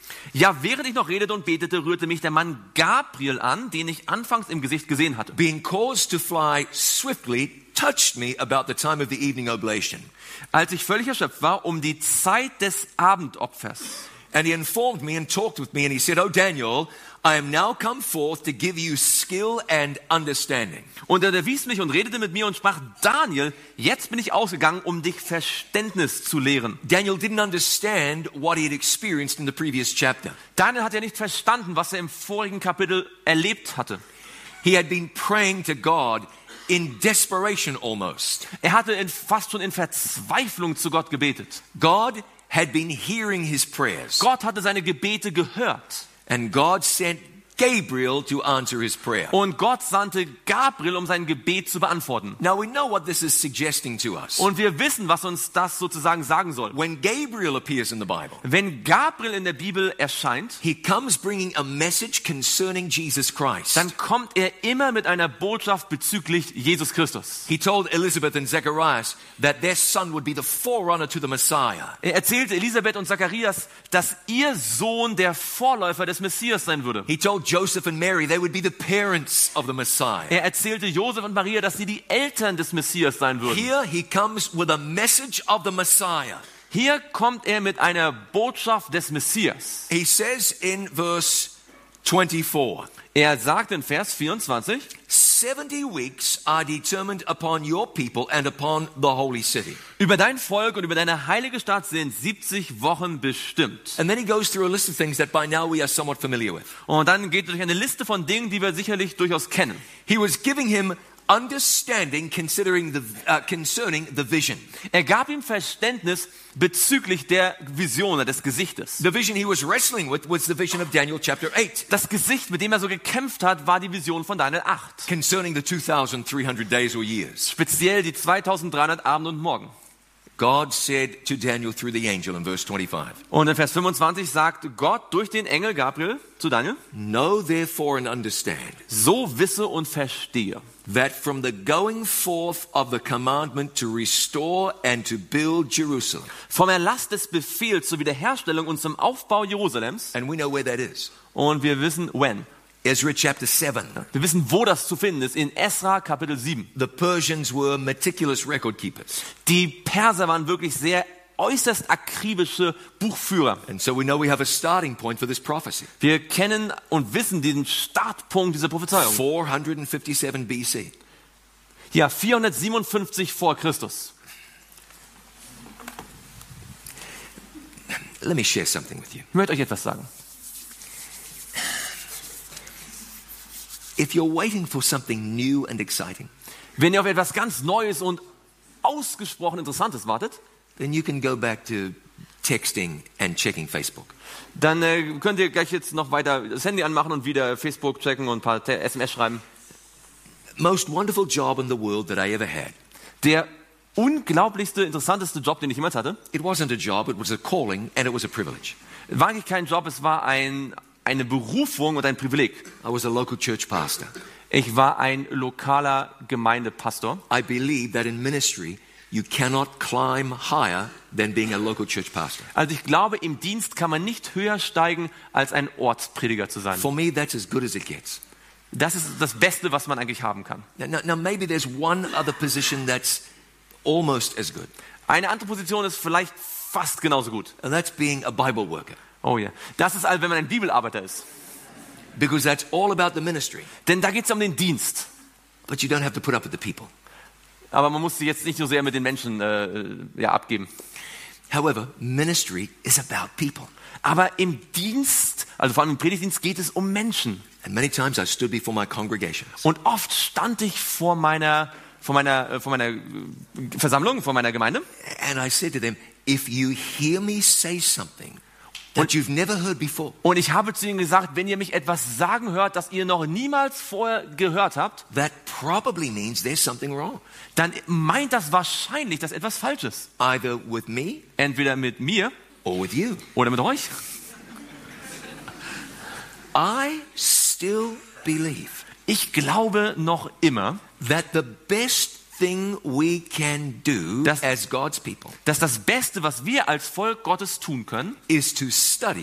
Ja, während ich noch redete und betete, rührte mich der Mann Gabriel an, den ich anfangs im Gesicht gesehen hatte. Being caused to fly swiftly touched me about the time of the evening oblation. Als ich völlig erschöpft war, um die Zeit des Abendopfers. And he informed me and talked with me and he said, "Oh Daniel, I am now come forth to give you skill and understanding." Und er wies mich und redete mit mir und sprach, Daniel, jetzt bin ich ausgegangen, um dich Verständnis zu lehren. Daniel didn't understand what he had experienced in the previous chapter. Daniel hat ja nicht verstanden, was er im vorigen Kapitel erlebt hatte. He had been praying to God in desperation almost. Er hatte in, fast schon in Verzweiflung zu Gott gebetet. God had been hearing his prayers. Gott hatte seine Gebete gehört. And God sent Gabriel to answer his prayer. Und Gott sandte Gabriel, um sein Gebet zu beantworten. Now we know what this is suggesting to us. Und wir wissen, was uns das sozusagen sagen soll. When Gabriel appears in the Bible, Wenn Gabriel in der Bibel erscheint, he comes bringing a message concerning Jesus Christ. dann kommt er immer mit einer Botschaft bezüglich Jesus Christus. He told Elizabeth and Zacharias that their son would be the forerunner to the Messiah. Er erzählte Elisabeth und Zacharias, dass ihr Sohn der Vorläufer des Messias sein würde. He told Joseph and Mary they would be the parents of the Messiah. Er erzählte Josef und Maria, dass sie die Eltern des Messias sein würden. Here he comes with a message of the Messiah. Hier kommt er mit einer Botschaft des Messias. He says in verse twenty-four, Er sagt in Vers vierundzwanzig, seventy weeks are determined upon your people and upon the holy city. über dein Volk und über deine heilige Stadt sind siebzig Wochen bestimmt. And then he goes through a list of things that by now we are somewhat familiar with. Und dann geht er durch eine Liste von Dingen, die wir sicherlich durchaus kennen. He was giving him understanding considering the, uh, concerning the vision. Er gab ihm Verständnis bezüglich der Vision, des Gesichtes. The vision he was wrestling with was the vision of Daniel chapter eight. Das Gesicht, mit dem er so gekämpft hat, war die Vision von Daniel acht. Concerning the two thousand three hundred days or years. Speziell die zweitausenddreihundert Abend und Morgen. God said to Daniel through the angel in verse twenty-five, Und in Vers fünfundzwanzig sagt Gott durch den Engel Gabriel zu Daniel, know therefore and understand so wisse und verstehe, that from the going forth of the commandment to restore and to build Jerusalem, vom Erlass des Befehls zur Wiederherstellung und zum Aufbau Jerusalems, and we know where that is. und wir wissen when, Ezra chapter seven. wir wissen, wo das zu finden ist, in Esra Kapitel sieben. The Persians were meticulous record keepers. Die Perser waren wirklich sehr äußerst akribische Buchführer. And so we know we have a starting point for this prophecy. Wir kennen und wissen den Startpunkt dieser Prophezeiung. four fifty-seven B C. Ja, vierhundertsiebenundfünfzig vor Christus. Let me share something with you. Ich möchte euch etwas sagen. If you're waiting for something new and exciting, Wenn ihr auf etwas ganz Neues und ausgesprochen Interessantes wartet, then you can go back to texting and checking Facebook. dann äh, könnt ihr gleich jetzt noch weiter das Handy anmachen und wieder Facebook checken und ein paar S M S schreiben. Most wonderful job in the world that I ever had. Der unglaublichste, interessanteste Job, den ich jemals hatte, It wasn't a job, it was a calling and it was a privilege. war eigentlich kein Job, es war ein, eine Berufung und ein Privileg. I was a local church pastor. Ich war ein lokaler Gemeindepastor. I believe that in ministry you cannot climb higher than being a local church pastor. Also ich glaube, im Dienst kann man nicht höher steigen, als ein Ortsprediger zu sein. For me, that's as good as it gets. Das ist das Beste, was man eigentlich haben kann. Now, now, now maybe there's one other position that's almost as good, Eine andere Position ist vielleicht fast genauso gut. and that's being a Bible worker. Oh ja. Das ist halt, wenn man ein Bibelarbeiter ist. Because that's all about the ministry, Denn da geht es um den Dienst. but you don't have to put up with the people. Aber man muss sich jetzt nicht so sehr mit den Menschen äh, ja, abgeben. However, ministry is about people. Aber im Dienst, also vor allem im Predigtdienst, geht es um Menschen. And many times I stood before my congregations. Und oft stand ich vor meiner, vor meiner, äh, vor meiner äh, Versammlung, vor meiner Gemeinde. And I said to them, if you hear me say something that you've never heard before, Und ich habe zu ihnen gesagt, wenn ihr mich etwas sagen hört, das ihr noch niemals vorher gehört habt, that probably means there's something wrong. dann meint das wahrscheinlich, dass etwas falsch ist. Either with me Entweder mit mir or with you. oder mit euch. I still believe Ich glaube noch immer, that the best thing we can do Das- as God's people dass das Beste, was wir als Volk Gottes tun können, is to study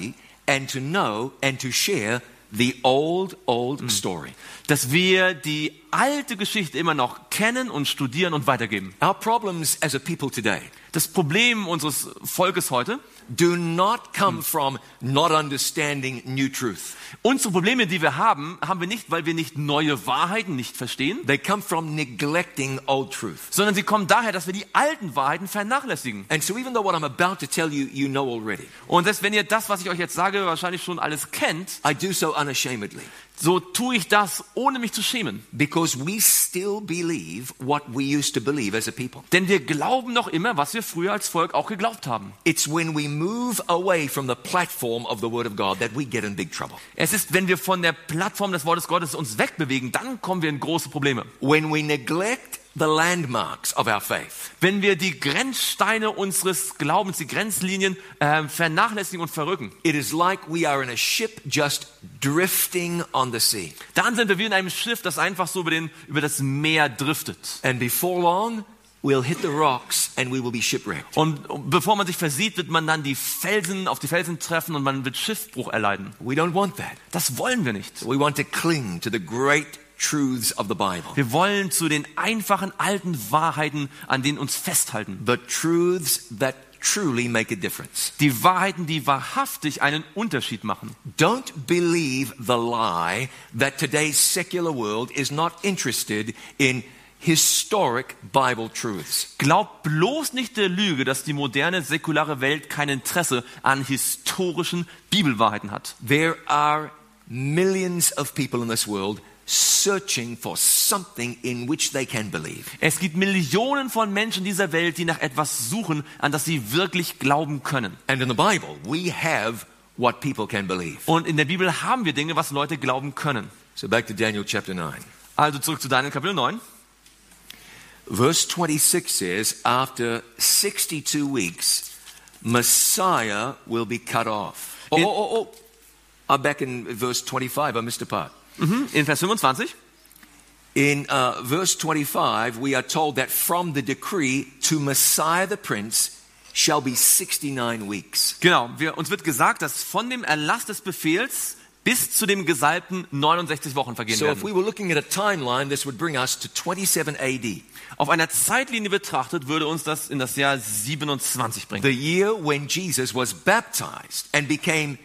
and to know and to share the old, old mm. story. Dass wir die alte Geschichte immer noch kennen und studieren und weitergeben. Our problems as a people today Das Problem unseres Volkes heute do not come from not understanding new truth. Unsere Probleme, die wir haben, haben wir nicht, weil wir nicht neue Wahrheiten nicht verstehen. They come from neglecting old truth. Sondern sie kommen daher, dass wir die alten Wahrheiten vernachlässigen. And so even though what I'm about to tell you, you know already. Und selbst wenn ihr das, was ich euch jetzt sage, wahrscheinlich schon alles kennt, I do so unashamedly. So tue ich das, ohne mich zu schämen. Because we still believe what we used to believe as a people. Denn wir glauben noch immer, was wir früher als Volk auch geglaubt haben. It's when we move away from the platform of the Word of God that we get in big trouble. Es ist, wenn wir von der Plattform des Wortes Gottes uns wegbewegen, dann kommen wir in große Probleme. When we neglect the landmarks of our faith. Wenn wir die Grenzsteine unseres Glaubens, die Grenzlinien äh, vernachlässigen und verrücken. It is like we are in a ship just drifting on the sea. Dann sind wir wie in einem Schiff, das einfach so über, den, über das Meer driftet. And before long, we'll hit the rocks and we will be shipwrecked. Und bevor man sich versieht, wird man dann die Felsen, auf die Felsen treffen und man wird Schiffbruch erleiden. We don't want that. Das wollen wir nicht. We want to cling to the great truths of the Bible. Wir wollen zu den einfachen alten Wahrheiten, an denen uns festhalten. The truths that truly make a difference. Die Wahrheiten, die wahrhaftig einen Unterschied machen. Don't believe the lie that today's secular world is not interested in historic Bible truths. Glaubt bloß nicht der Lüge, dass die moderne säkulare Welt kein Interesse an historischen Bibelwahrheiten hat. There are millions of people in this world searching for something in which they can believe. Es gibt Millionen von Menschen dieser Welt, die nach etwas suchen, an das sie wirklich glauben können. And in the Bible, we have what people can believe. Und in der Bibel haben wir Dinge, was Leute glauben können. So back to Daniel chapter nine. Also zurück zu Daniel Kapitel neun. Verse twenty-six says, after sixty-two weeks, Messiah will be cut off. Oh, In- oh, oh, oh. I'm back in verse twenty-five. I missed a part. Mhm, in Vers fünfundzwanzig. In uh, verse twenty-five, we are told that from the decree to Messiah the Prince shall be sixty-nine weeks. Genau, wir, uns wird gesagt, dass von dem Erlass des Befehls bis zu dem Gesalbten neunundsechzig Wochen vergehen So if we werden. were looking at a timeline, this would bring us to twenty-seven A D, Auf einer Zeitlinie betrachtet würde uns das in das Jahr siebenundzwanzig bringen. the year when Jesus was baptized and became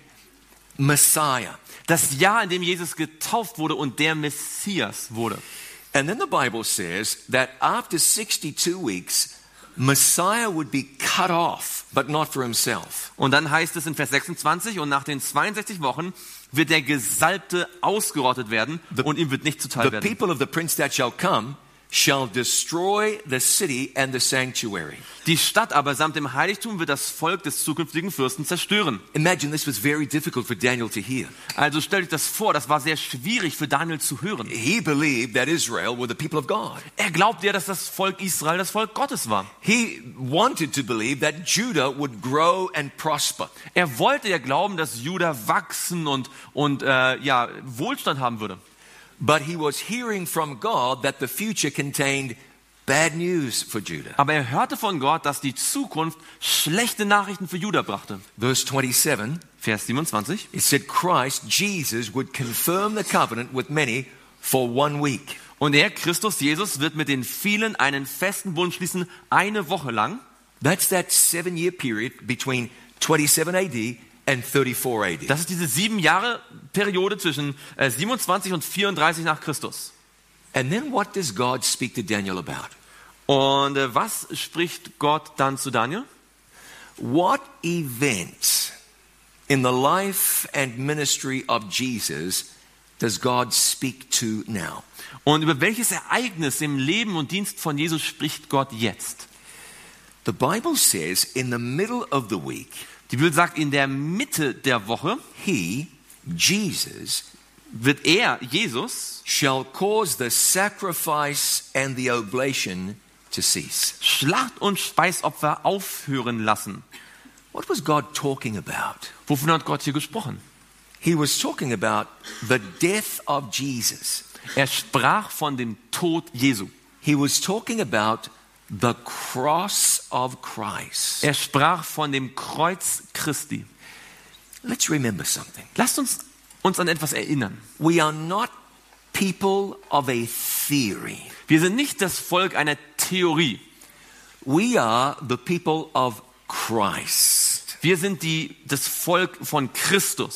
Messiah. Das Jahr, in dem Jesus getauft wurde und der Messias wurde. And then the Bible says that after sixty-two weeks, Messiah would be cut off, but not for himself. Und dann heißt es in Vers sechsundzwanzig, und nach den zweiundsechzig Wochen wird der Gesalbte ausgerottet werden und ihm wird nicht zuteil The werden. people of the prince that shall come shall destroy the city and the sanctuary. Die Stadt aber samt dem Heiligtum wird das Volk des zukünftigen Fürsten zerstören. Imagine this was very difficult for Daniel to hear. Also stellt euch das vor, das war sehr schwierig für Daniel zu hören. He believed that Israel were the people of God. Er glaubte ja, dass das Volk Israel das Volk Gottes war. He wanted to believe that Judah would grow and prosper. Er wollte ja glauben, dass Juda wachsen und, und äh, ja, Wohlstand haben würde. But he was hearing from God that the future contained bad news for Judah. Aber er hörte von Gott, dass die Zukunft schlechte Nachrichten für Juda brachte. Verse twenty-seven, Vers siebenundzwanzig. it said Christ, Jesus, would confirm the covenant with many for one week. Und er, Christus Jesus, wird mit den vielen einen festen Bund schließen, eine Woche lang. That's that seven-year period between twenty-seven A D and thirty-four A D. Das ist diese sieben Jahre Periode zwischen äh, siebenundzwanzig und vierunddreißig nach Christus. And then what does God speak to Daniel about? Und äh, was spricht Gott dann zu Daniel? What event in the life and ministry of Jesus does God speak to now? Und über welches Ereignis im Leben und Dienst von Jesus spricht Gott jetzt? The Bible says in the middle of the week, Die Bibel sagt, in der Mitte der Woche he, Jesus, wird er, Jesus, shall cause the sacrifice and the oblation to cease. Schlacht- und Speisopfer aufhören lassen. What was God talking about? Wovon hat Gott hier gesprochen? He was talking about the death of Jesus. Er sprach von dem Tod Jesu. He was talking about the cross of Christ. Er sprach von dem Kreuz Christi. Let's remember something. Lasst uns uns an etwas erinnern. We are not people of a theory. Wir sind nicht das Volk einer Theorie. We are the people of Christ. Wir sind die, das Volk von Christus.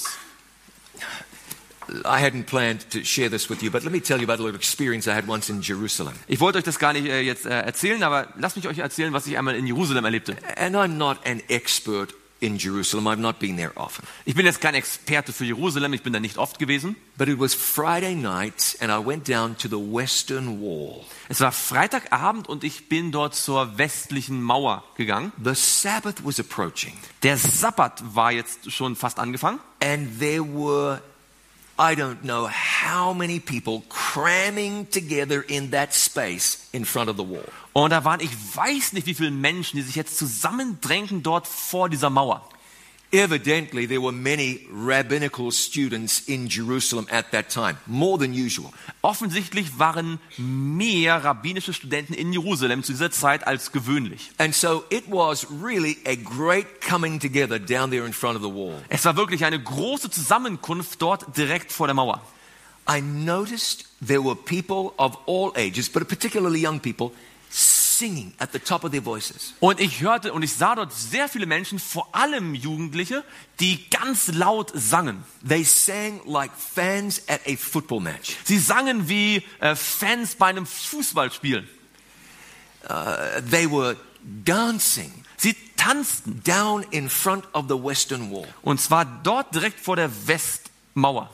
I hadn't planned to share this with you, but let me tell you about a little experience I had once in Jerusalem. Ich wollte euch das gar nicht äh, jetzt äh, erzählen, aber lasst mich euch erzählen, was ich einmal in Jerusalem erlebte. And I'm not an expert in Jerusalem. I've not been there often. Ich bin jetzt kein Experte für Jerusalem, ich bin da nicht oft gewesen. But it was Friday night and I went down to the Western Wall. Es war Freitagabend und ich bin dort zur westlichen Mauer gegangen. The Sabbath was approaching. Der Sabbat war jetzt schon fast angefangen. And there were, I don't know how many people cramming together in that space in front of the wall. Und da waren, ich weiß nicht, wie viele Menschen, die sich jetzt zusammendrängen dort vor dieser Mauer. Evidently, there were many rabbinical students in Jerusalem at that time, more than usual. Offensichtlich waren mehr rabbinische Studenten in Jerusalem zu dieser Zeit als gewöhnlich. And so it was really a great coming together down there in front of the wall. Es war wirklich eine große Zusammenkunft dort direkt vor der Mauer. I noticed there were people of all ages, but particularly young people, singing at the top of their voices. Und ich hörte und ich sah dort sehr viele Menschen, vor allem Jugendliche, die ganz laut sangen. They sang like fans at a football match. Sie sangen wie äh, Fans bei einem Fußballspiel. Uh, they were dancing. Sie tanzten. Down in front of the Western Wall. Und zwar dort direkt vor der Westmauer.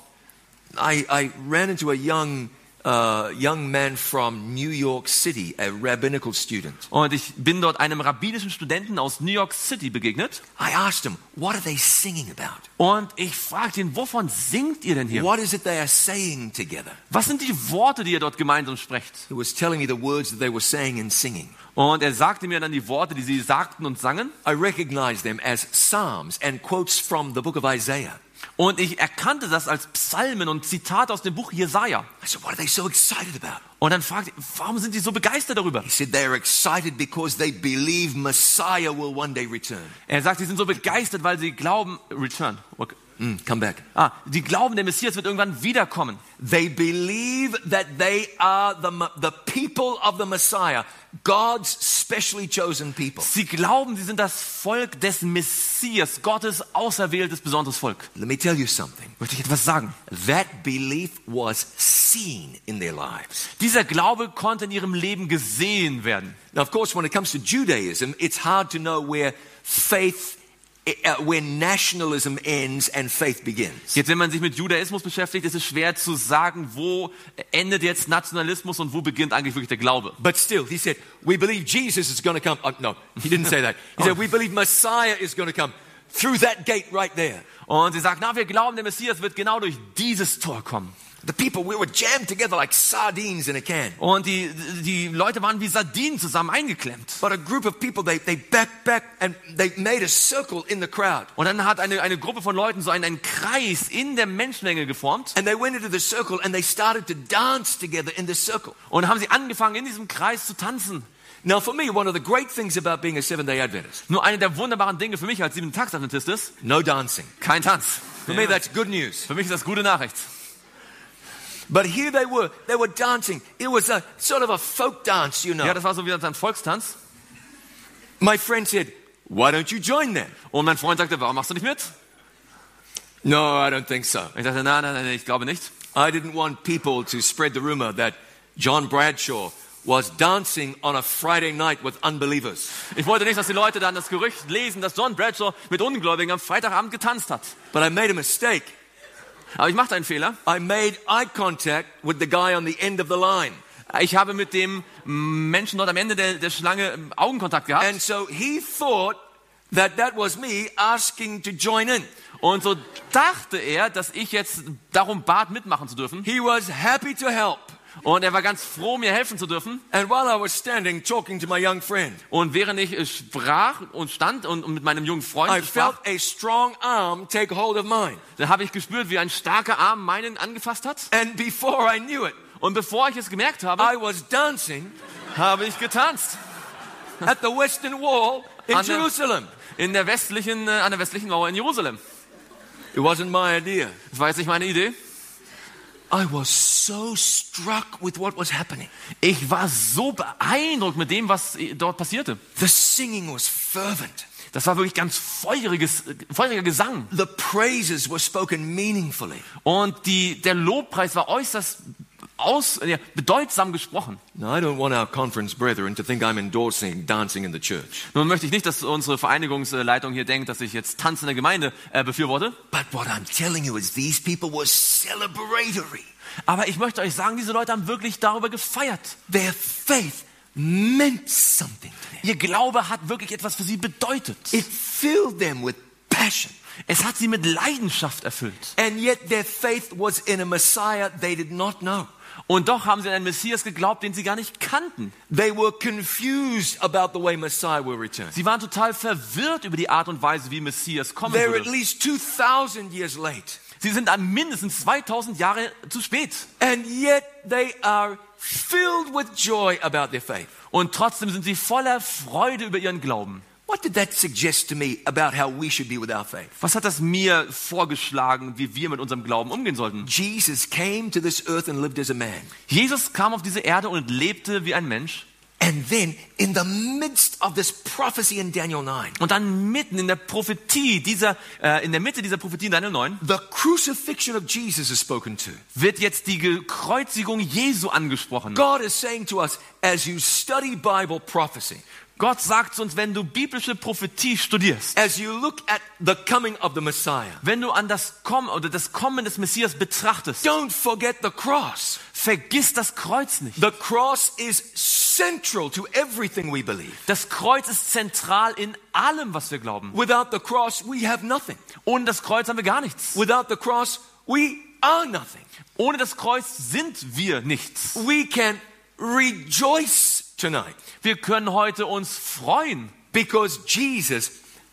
I, I ran into a young Uh, young man from New York City, a rabbinical student. Und ich bin dort einem rabbinischen Studenten aus New York City begegnet. I asked him, what are they singing about? Und ich fragte ihn, wovon singt ihr denn hier? What is it they are saying together? Was sind die Worte, die ihr dort gemeinsam sprecht? He was telling me the words that they were saying and singing. Und er sagte mir dann die Worte, die sie sagten und sangen. I recognized them as psalms and quotes from the book of Isaiah. Und ich erkannte das als Psalmen und Zitate aus dem Buch Jesaja. I said, what are they so excited about? Und dann fragte ich, warum sind die so begeistert darüber? He said they are excited because they believe Messiah will one day return. Er sagt, sie sind so begeistert, weil sie glauben, return. Okay. Mm, come back. Ah, die glauben, der Messias wird irgendwann wiederkommen. They believe that they are the, the people of the Messiah, God's specially chosen people. Sie glauben, sie sind das Volk des Messias, Gottes auserwähltes, besonderes Volk. Let me tell you something. Möchte ich etwas sagen? That belief was seen in their lives. Dieser Glaube konnte in ihrem Leben gesehen werden. Now, of course, when it comes to Judaism, it's hard to know where faith Uh, where nationalism ends and faith begins. Jetzt, wenn man sich mit Judaismus beschäftigt, ist es schwer zu sagen, wo endet jetzt Nationalismus und wo beginnt eigentlich wirklich der Glaube. But still, he said, we believe Jesus is going to come. Uh, no, he didn't say that. He said, we believe Messiah is going to come through that gate right there. Und sie sagt, na, wir glauben, der Messias wird genau durch dieses Tor kommen. The people, we were jammed together like sardines in a can. Und die, die Leute waren wie Sardinen zusammen eingeklemmt. But a group of people, they, they backed back and they made a circle in the crowd. Und dann hat eine, eine Gruppe von Leuten so einen, einen Kreis in der Menschenmenge geformt. And they went into the circle and they started to dance together in the circle. Und haben sie angefangen, in diesem Kreis zu tanzen. Now for me, one of the great things about being a Seventh-day Adventist. Nur eine der wunderbaren Dinge für mich als Siebenten-Tags-Adventist ist, no dancing. Kein Tanz. For me, that's good news. Für mich ist das gute Nachricht. But here they were, they were dancing. It was a sort of a folk dance, you know. Ja, das war so wie ein Volkstanz. My friend said, why don't you join them? Und mein Freund sagte, warum machst du nicht mit? No, I don't think so. Ich dachte, nein, nein, nein, ich glaube nicht. I didn't want people to spread the rumor that John Bradshaw was dancing on a Friday night with unbelievers. Ich wollte nicht, dass die Leute dann das Gerücht lesen, dass John Bradshaw mit Ungläubigen am Freitagabend getanzt hat. But I made a mistake. Aber ich machte einen Fehler. I made eye contact with the guy on the end of the line. Ich habe mit dem Menschen dort am Ende der, der Schlange Augenkontakt gehabt. And so he thought that that was me asking to join in. Und so dachte er, dass ich jetzt darum bat, mitmachen zu dürfen. He was happy to help. Und er war ganz froh, mir helfen zu dürfen. And while I was standing talking to my young friend, und während ich sprach und stand und mit meinem jungen Freund I sprach, felt a strong arm take hold of mine. da habe ich gespürt, wie ein starker Arm meinen angefasst hat. And before I knew it, und bevor ich es gemerkt habe, I was dancing habe ich getanzt. at the Western Wall in An der- Jerusalem. In der westlichen, äh, an der westlichen Mauer in Jerusalem. It wasn't my idea. Das war jetzt nicht meine Idee. I was so struck with what was happening. Ich war so beeindruckt mit dem, was dort passierte. The singing was fervent. Das war wirklich ganz feuriges, feuriger Gesang. The praises were spoken meaningfully. Und die, der Lobpreis war äußerst aus, ja, bedeutsam gesprochen. Now, I don't want our conference brethren to think I'm endorsing dancing in the church. Nun möchte ich nicht, dass unsere Vereinigungsleitung hier denkt, dass ich jetzt Tanz in der Gemeinde äh, befürworte. But what I'm telling you is these people were celebratory. Aber ich möchte euch sagen, diese Leute haben wirklich darüber gefeiert. Their faith meant something to them. Ihr Glaube hat wirklich etwas für sie bedeutet. It filled them with passion. Es hat sie mit Leidenschaft erfüllt. And yet their faith was in a Messiah they did not know. Und doch haben sie an einen Messias geglaubt, den sie gar nicht kannten. They were confused about the way Messiah will return. Sie waren total verwirrt über die Art und Weise, wie Messias kommen They're at würde. least two thousand years late. Sie sind an mindestens zweitausend Jahre zu spät. And yet they are filled with joy about their faith. Und trotzdem sind sie voller Freude über ihren Glauben. What did that suggest to me about how we should be with our faith? Was hat das mir vorgeschlagen, wie wir mit unserem Glauben umgehen sollten? Jesus came to this earth and lived as a man. Jesus kam auf diese Erde und lebte wie ein Mensch. And then in the midst of this prophecy in Daniel nine, Und dann mitten in der Prophetie, dieser, äh, in der Mitte dieser Prophetie in Daniel neun, the crucifixion of Jesus is spoken to. wird jetzt die Kreuzigung Jesu angesprochen. God is saying to us, as you study Bible prophecy, Gott sagt zu uns, wenn du biblische Prophetie studierst, as you look at the coming of the Messiah, wenn du an das Kommen oder das Kommen des Messias betrachtest, don't forget the cross. vergiss das Kreuz nicht. The cross is central to everything we believe. Das Kreuz ist zentral in allem, was wir glauben. Without the cross, we have nothing. Ohne das Kreuz haben wir gar nichts. Without the cross, we are nothing. Ohne das Kreuz sind wir nichts. We can rejoice tonight Wir können heute uns freuen, because Jesus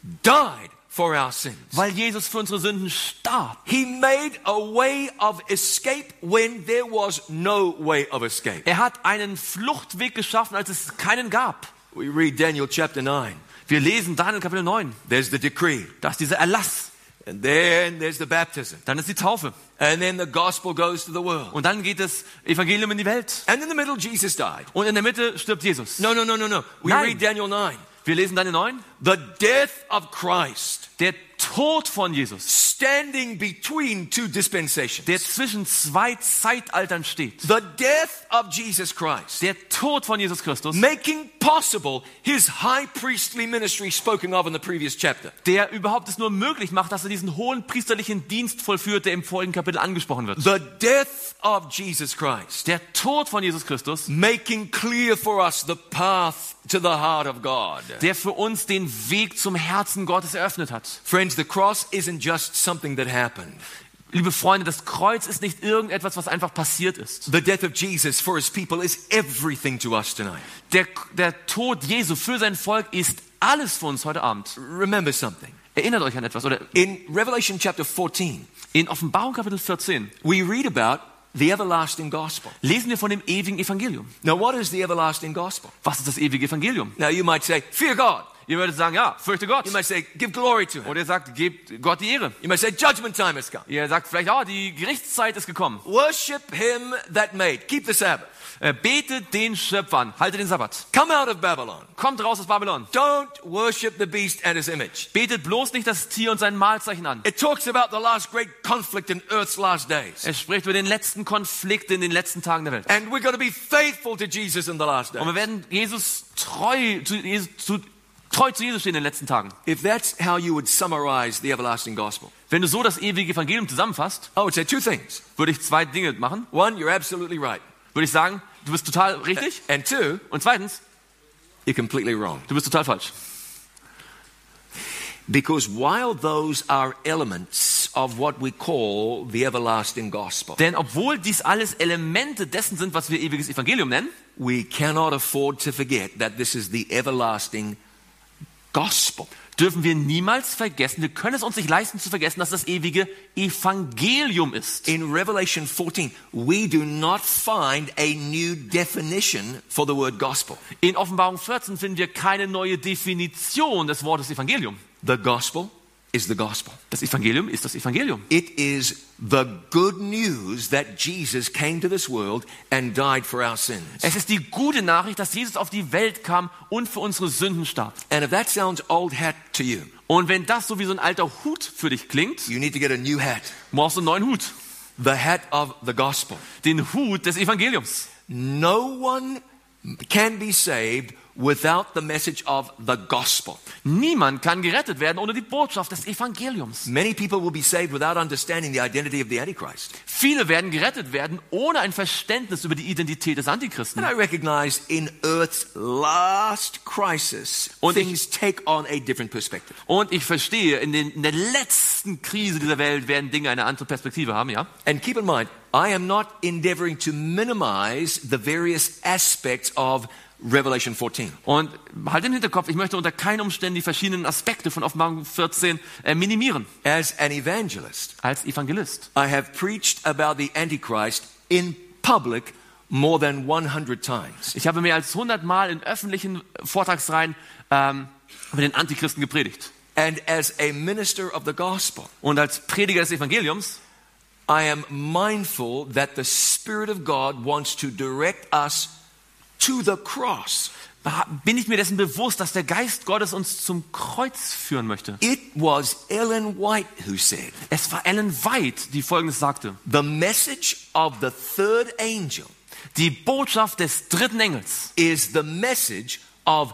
died for our sins. weil Jesus für unsere Sünden starb. He made a way of escape when there was no way of escape. Er hat einen Fluchtweg geschaffen, als es keinen gab. We read Daniel chapter nine. Wir lesen Daniel Kapitel neun. There's the decree. Da ist dieser Erlass. And then there's the baptism. Dann ist die Taufe. And then the gospel goes to the world. Und dann geht das Evangelium in die Welt. And in the middle, Jesus died. Und in der Mitte stirbt Jesus. No, no, no, no, no. We Nein. read Daniel nine. Wir lesen Daniel neun. The death of Christ, Der Tod von Jesus, standing between two dispensations. der zwischen zwei Zeitaltern steht. The death of Jesus Christ, Der Tod von Jesus Christus, making possible his high priestly ministry spoken of in the previous chapter. der überhaupt es nur möglich macht, dass er diesen hohen priesterlichen Dienst vollführt, der im vorigen Kapitel angesprochen wird. The death of Jesus Christ, Der Tod von Jesus Christus, making clear for us the path to the heart of God. der für uns den Weg zum Herzen Gottes eröffnet hat. Friends, the cross isn't just something that happened. Liebe Freunde, das Kreuz ist nicht irgendetwas, was einfach passiert ist. The death of Jesus for his people is everything to us tonight. Der, der Tod Jesu für sein Volk ist alles für uns heute Abend. Remember something. Erinnert euch an etwas. Oder In Revelation chapter fourteen, in Offenbarung Kapitel vierzehn we read about the everlasting gospel. lesen wir von dem ewigen Evangelium. Now, what is the everlasting gospel? Was ist das ewige Evangelium? Now, you might say, fear God. Ihr würdet sagen, ja, fürchte Gott. You might say, give glory to him. Oder ihr sagt, gebt Gott die Ehre. You might say, judgment time has come. Ihr sagt vielleicht, oh, die Gerichtszeit ist gekommen. Worship him that made. Keep the Sabbath. Äh, betet den Schöpfer an, haltet den Sabbat. Come out of Babylon. Kommt raus aus Babylon. Don't worship the beast and his image. Betet bloß nicht das Tier und sein Mahlzeichen an. It talks about the last great conflict in earth's last days. Es spricht über den letzten Konflikt in den letzten Tagen der Welt. And we're going to be faithful to Jesus in the last days. Und wir werden Jesus treu zu, Jesus, zu, treu zu Jesus stehen in den letzten Tagen. If that's how you would summarize the everlasting gospel, Wenn du so das ewige Evangelium zusammenfasst, I would say two things. würde ich zwei Dinge machen. One, you're absolutely right. Würde ich sagen, du bist total richtig. And two, Und zweitens, you're completely wrong. du bist total falsch. Because while those are elements of what we call the everlasting gospel, Denn obwohl dies alles Elemente dessen sind, was wir ewiges Evangelium nennen, we cannot afford to forget that this is the everlasting gospel. dürfen wir niemals vergessen, wir können es uns nicht leisten zu vergessen, dass das ewige Evangelium ist. In Revelation fourteen, we do not find a new definition for the word gospel. In Offenbarung vierzehn finden wir keine neue Definition des Wortes Evangelium. The gospel is the gospel. Das Evangelium ist das Evangelium. It is the good news that Jesus came to this world and died for our sins. Es ist die gute Nachricht, dass Jesus auf die Welt kam und für unsere Sünden starb. And if that sounds old hat to you, Und wenn das so wie so ein alter Hut für dich klingt, you need to get a new hat. brauchst du einen neuen Hut. The hat of the gospel. Den Hut des Evangeliums. No one can be saved without the message of the gospel. Niemand kann gerettet werden ohne die Botschaft des Evangeliums. Many people will be saved without understanding the identity of the Antichrist. Viele werden gerettet werden ohne ein Verständnis über die Identität des Antichristen. And I recognize in Earth's last crisis, Und things ich- take on a different perspective. Und ich verstehe, in, den, in der letzten Krise dieser Welt werden Dinge eine andere Perspektive haben, ja? And keep in mind, I am not endeavoring to minimize the various aspects of Revelation fourteen. Und halt im Hinterkopf, ich möchte unter keinen Umständen die verschiedenen Aspekte von Offenbarung vierzehn äh, minimieren. As an evangelist, Als Evangelist. I have preached about the Antichrist in public more than one hundred times. Ich habe mehr als hundert Mal in öffentlichen Vortragsreihen ähm, über den Antichristen gepredigt. And as a minister of the gospel, Und als Prediger des Evangeliums I am mindful that the Spirit of God wants to direct us to the cross. bin ich mir dessen bewusst, dass der Geist Gottes uns zum Kreuz führen möchte. It was Ellen White who said, Es war Ellen White, die Folgendes sagte. the message of the third angel Die Botschaft des dritten Engels is the message of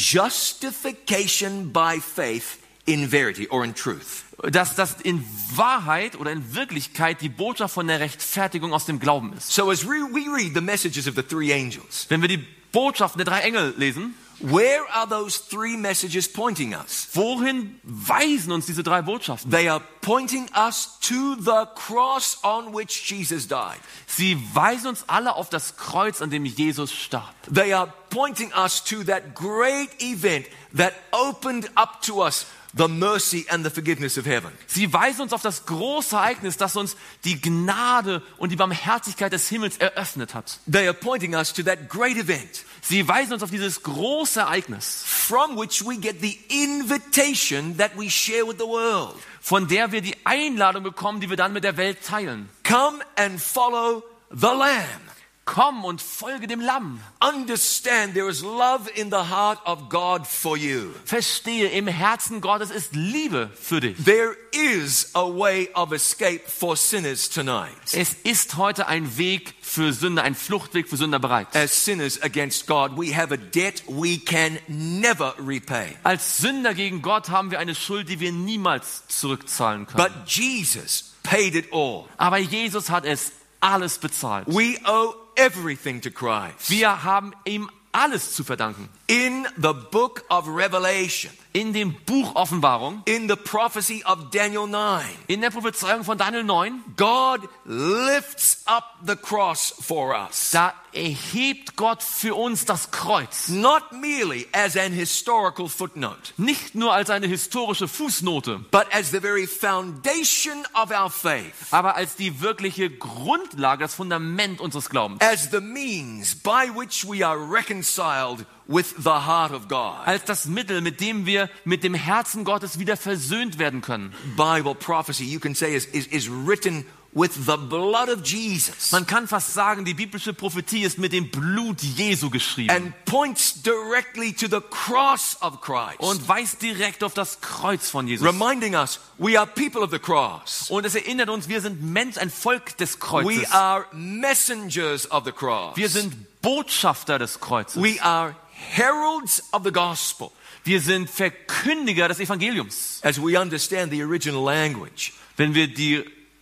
justification by faith in verity or in truth. dass das in Wahrheit oder in Wirklichkeit die Botschaft von der Rechtfertigung aus dem Glauben ist. So as re- we read the messages of the three angels, Wenn wir die Botschaften der drei Engel lesen, where are those three messages pointing us? wohin weisen uns diese drei Botschaften? They are pointing us to the cross on which Jesus died. Sie weisen uns alle auf das Kreuz, an dem Jesus starb. They are pointing us to that great event that opened up to us the mercy and the forgiveness of heaven. Sie weisen uns auf das große Ereignis, das uns die Gnade und die Barmherzigkeit des Himmels eröffnet hat. They are pointing us to that great event Sie weisen uns auf dieses große Ereignis, from which we get the invitation that we share with the world. von der wir die Einladung bekommen, die wir dann mit der Welt teilen. Come and follow the Lamb. Komm und folge dem Lamm. Understand there is love in the heart of God for you. Verstehe, im Herzen Gottes ist Liebe für dich. There is a way of escape for sinners tonight. Es ist heute ein Weg für Sünder, ein Fluchtweg für Sünder bereit. As sinners against God, we have a debt we can never repay. Als Sünder gegen Gott haben wir eine Schuld, die wir niemals zurückzahlen können. But Jesus paid it all. Aber Jesus hat es alles bezahlt. We owe everything to Christ. Wir haben ihm alles zu verdanken. In the book of Revelation, In dem Buch Offenbarung, in the prophecy of Daniel nine, in der Prophezeiung von Daniel neun, God lifts up the cross for us. da erhebt Gott für uns das Kreuz. Not merely as an historical footnote, Nicht nur als eine historische Fußnote, but as the very foundation of our faith, aber als die wirkliche Grundlage, das Fundament unseres Glaubens. as the means by which we are reconciled with the heart of God. Als das Mittel, mit dem wir mit dem Herzen Gottes wieder versöhnt werden können. Bible prophecy, you can say, is, is, is written with the blood of Jesus Man kann fast sagen, die biblische Prophetie ist mit dem Blut Jesu geschrieben and points directly to the cross of Christ, und weist direkt auf das Kreuz von Jesus. reminding us we are people of the cross. Und es erinnert uns, wir sind Mensch, ein Volk des Kreuzes. We are messengers of the cross. Wir sind Botschafter des Kreuzes. We are heralds of the gospel. Wir sind Verkündiger des Evangeliums. As we understand the original language, Wenn wir die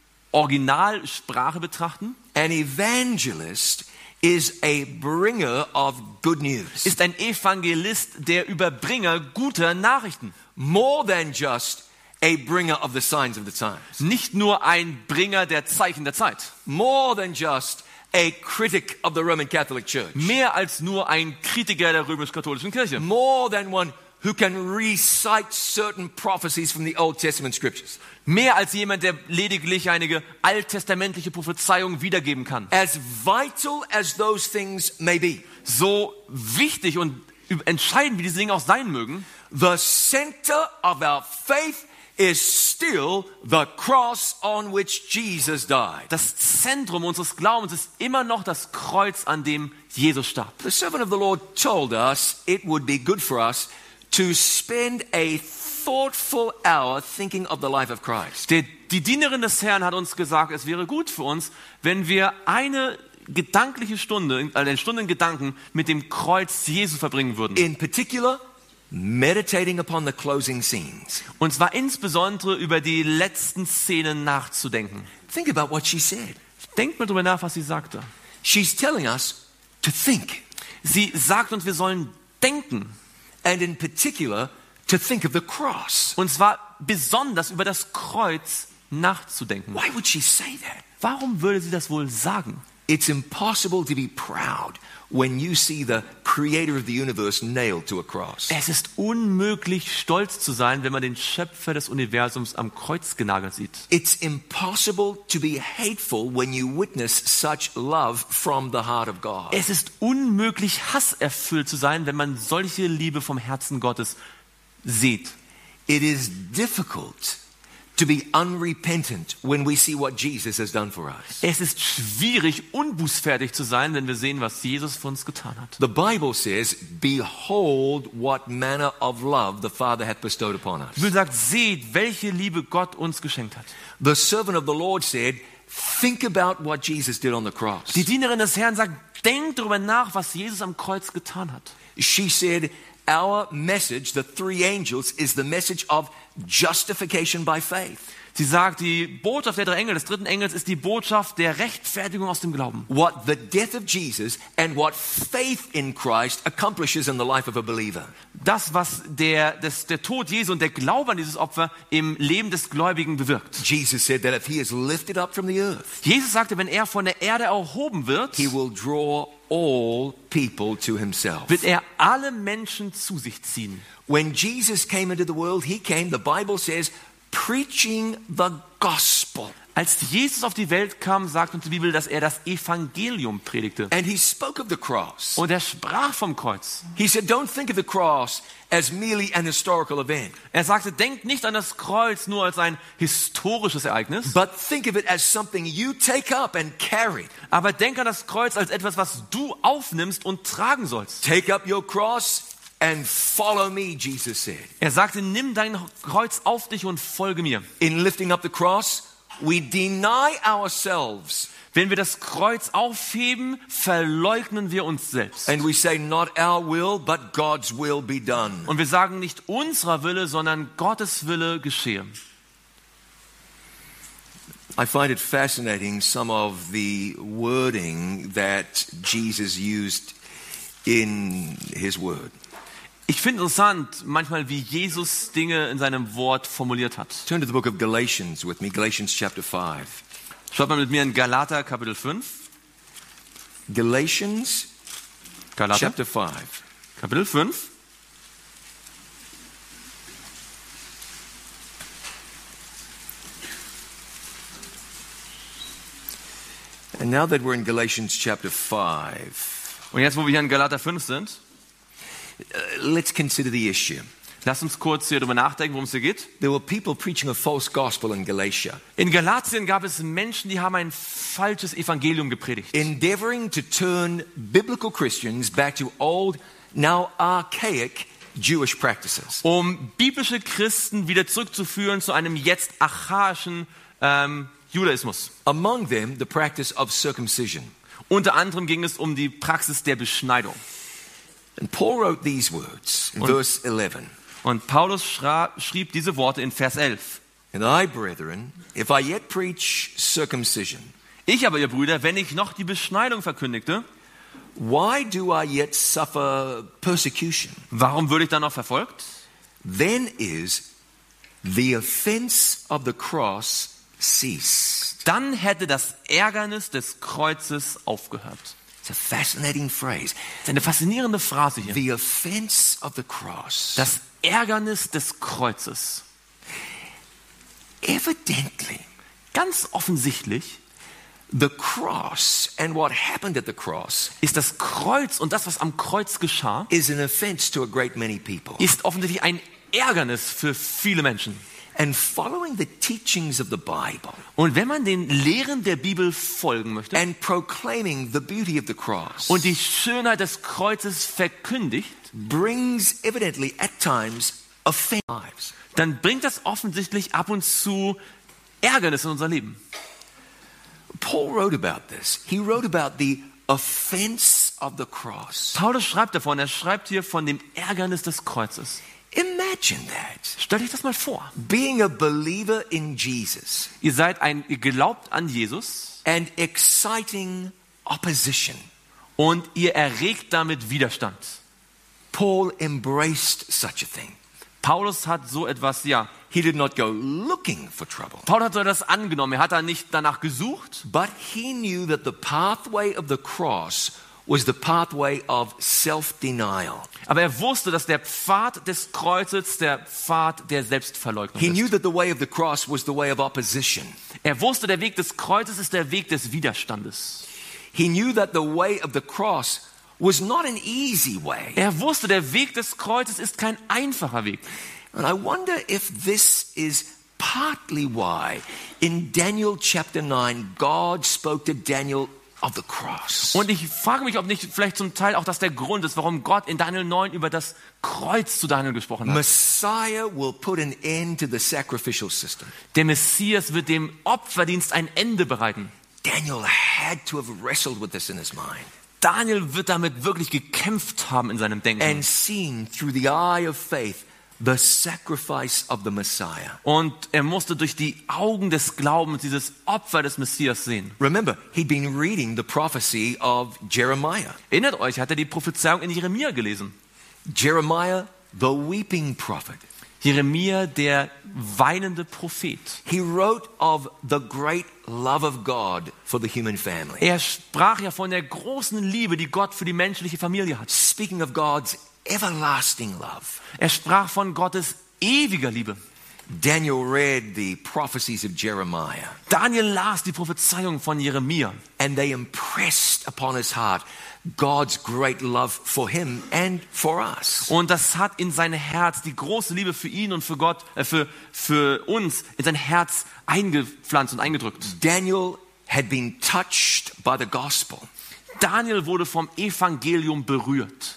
Originalsprache betrachten, an evangelist is a bringer of good news. ist ein Evangelist der Überbringer guter Nachrichten. More than just a bringer of the signs of the times. Nicht nur ein Bringer der Zeichen der Zeit. More than just a critic of the Roman Catholic Church. Mehr als nur ein Kritiker der römisch-katholischen Kirche. More than one who can recite certain prophecies from the Old Testament scriptures. Mehr als jemand, der lediglich einige alttestamentliche Prophezeiung wiedergeben kann. As vital as those things may be, So wichtig und entscheidend, wie diese Dinge auch sein mögen, the center of our faith is still the cross on which Jesus died. Das Zentrum unseres Glaubens ist immer noch das Kreuz, an dem Jesus starb. The servant of the Lord told us it would be good for us to spend a thoughtful hour thinking of the life of Christ. Der, die Dienerin des Herrn hat uns gesagt, es wäre gut für uns, wenn wir eine gedankliche Stunde, eine Stunde in Gedanken mit dem Kreuz Jesu verbringen würden. In particular, meditating upon the closing scenes. Und zwar insbesondere über die letzten Szenen nachzudenken. Think about what she said. Denkt mal drüber nach, was sie sagte. She's telling us to think. Sie sagt uns, wir sollen denken. And in particular, to think of the cross. Und zwar besonders über das Kreuz nachzudenken. Why would she say that? Warum würde sie das wohl sagen? It's impossible to be proud when you see the creator of the universe nailed to a cross. Es ist unmöglich, stolz zu sein, wenn man den Schöpfer des Universums am Kreuz genagelt sieht. It's impossible to be hateful when you witness such love from the heart of God. Es ist unmöglich, hasserfüllt zu sein, wenn man solche Liebe vom Herzen Gottes sieht. It is difficult to be unrepentant when we see what Jesus has done for us. Es ist schwierig, unbußfertig zu sein, wenn wir sehen, was Jesus für uns getan hat. The Bible says, behold what manner of love the Father hath bestowed upon us. Die Bibel sagt, seht, welche Liebe Gott uns geschenkt hat. The servant of the Lord said, think about what Jesus did on the cross. Die Dienerin des Herrn sagt, denkt darüber nach, was Jesus am Kreuz getan hat. She said, our message, the three angels, is the message of justification by faith. Sie sagt, die Botschaft der drei Engel, des dritten Engels, ist die Botschaft der Rechtfertigung aus dem Glauben. What the death of Jesus and what faith in Christ accomplishes in the life of a believer. Das, was der, das, der Tod Jesu und der Glaube an dieses Opfer im Leben des Gläubigen bewirkt. Jesus said that if he is lifted up from the earth, Jesus sagte, wenn er von der Erde erhoben wird, he will draw all people to himself. wird er alle Menschen zu sich ziehen. When Jesus came into the world, he came, the Bible says, preaching the gospel. Als Jesus auf die Welt kam, sagt uns die Bibel, dass er das Evangelium predigte. And he spoke of the cross. Und er sprach vom Kreuz. He said, don't think of the cross as merely an historical event, Er sagte, denkt nicht an das Kreuz nur als ein historisches Ereignis, but think of it as something you take up and carry. aber denk an das Kreuz als etwas, was du aufnimmst und tragen sollst. Take up your cross and follow me, Jesus said. Er sagte, nimm dein Kreuz auf dich und folge mir. In lifting up the cross, we deny ourselves Wenn wir das Kreuz aufheben, verleugnen wir uns selbst. and we say, not our will, but God's will be done. Und wir sagen nicht unserer Wille, sondern Gottes Wille geschehe. I find it fascinating, some of the wording that Jesus used in his word. Ich finde interessant manchmal, wie Jesus Dinge in seinem Wort formuliert hat. Turn to the book of Galatians with me, Galatians chapter five. Schaut mal mit mir in Galater Kapitel fünf. Galatians Galater chapter five. Kapitel fünf. And now that we're in Galatians chapter five, Und jetzt, wo wir hier in Galater fünf sind, uh, let's consider the issue. lasst uns kurz hier darüber nachdenken, worum es hier geht. There were people preaching a false gospel in Galatia, In Galatien gab es Menschen, die haben ein falsches Evangelium gepredigt. endeavoring to turn biblical Christians back to old, now archaic Jewish practices. Um biblische Christen wieder zurückzuführen zu einem jetzt archaischen ähm, Judaismus. Among them, the practice of circumcision. Unter anderem ging es um die Praxis der Beschneidung. And Paul wrote these words in Und- verse eleven. Und Paulus schra- schrieb diese Worte in Vers elf. And I, brethren, if I yet preach circumcision, Ich aber, ihr Brüder, wenn ich noch die Beschneidung verkündigte, why do I yet suffer persecution? warum würde ich dann noch verfolgt? Then is the offense of the cross ceased. Dann hätte das Ärgernis des Kreuzes aufgehört. It's a fascinating phrase. Das ist eine faszinierende Phrase hier. The offense of the cross. Das Ärgernis des Kreuzes. Evidently, Ganz offensichtlich the cross and what happened at the cross ist das Kreuz und das, was am Kreuz geschah, is an offense to a great many people. ist offensichtlich ein Ärgernis für viele Menschen. and following the teachings of the Bible Und wenn man den Lehren der Bibel folgen möchte and proclaiming the beauty of the cross und die Schönheit des Kreuzes verkündigt, brings evidently at times offense lives. dann bringt das offensichtlich ab und zu Ärgernis in unser Leben. Paul wrote about this. He wrote about the offense of the cross. Paulus schreibt davon, er schreibt hier von dem Ärgernis des Kreuzes. Imagine that. Stellt euch das mal vor. Being a believer in Jesus Ihr seid ein, ihr glaubt an Jesus and exciting opposition. und ihr erregt damit Widerstand. Paul embraced such a thing. Paulus hat so etwas, ja, He did not go looking for trouble, Paulus hat so etwas angenommen. Er hat da nicht danach gesucht, but he knew that the pathway of the cross was the pathway of self-denial. aber er wusste, dass der Pfad des Kreuzes der Pfad der Selbstverleugnung He knew ist. that the way of the cross was the way of opposition. Er wusste, der Weg des Kreuzes ist der Weg des Widerstandes. He knew that the way of the cross was not an easy way. Er wusste, der Weg des Kreuzes ist kein einfacher Weg. And I wonder if this is partly why in Daniel chapter nine, God spoke to Daniel of the cross. Und ich frage mich, ob nicht vielleicht zum Teil auch das der Grund ist, warum Gott in Daniel neun über das Kreuz zu Daniel gesprochen hat. Messiah will put an end to the sacrificial system. Der Messias wird dem Opferdienst ein Ende bereiten. Daniel had to have wrestled with this in his mind Daniel wird damit wirklich gekämpft haben in seinem Denken. and seen through the eye of faith the sacrifice of the Messiah. Und er musste durch die Augen des Glaubens dieses Opfer des Messias sehen. Remember, he'd been reading the prophecy of Jeremiah. Erinnert euch, hat er die Prophezeiung in Jeremia gelesen. Jeremiah, the weeping prophet. Jeremia, der weinende Prophet. He wrote of the great love of God for the human family. Er sprach ja von der großen Liebe, die Gott für die menschliche Familie hat. Speaking of God's everlasting love. Er sprach von Gottes ewiger Liebe. Daniel read the prophecies of Jeremiah, Daniel las die Prophezeiung von Jeremia. and they impressed upon his heart God's great love for him and for us. Und das hat in sein Herz die große Liebe für ihn und für Gott, äh, für, für uns in sein Herz eingepflanzt und eingedrückt. Daniel had been touched by the gospel. Daniel wurde vom Evangelium berührt.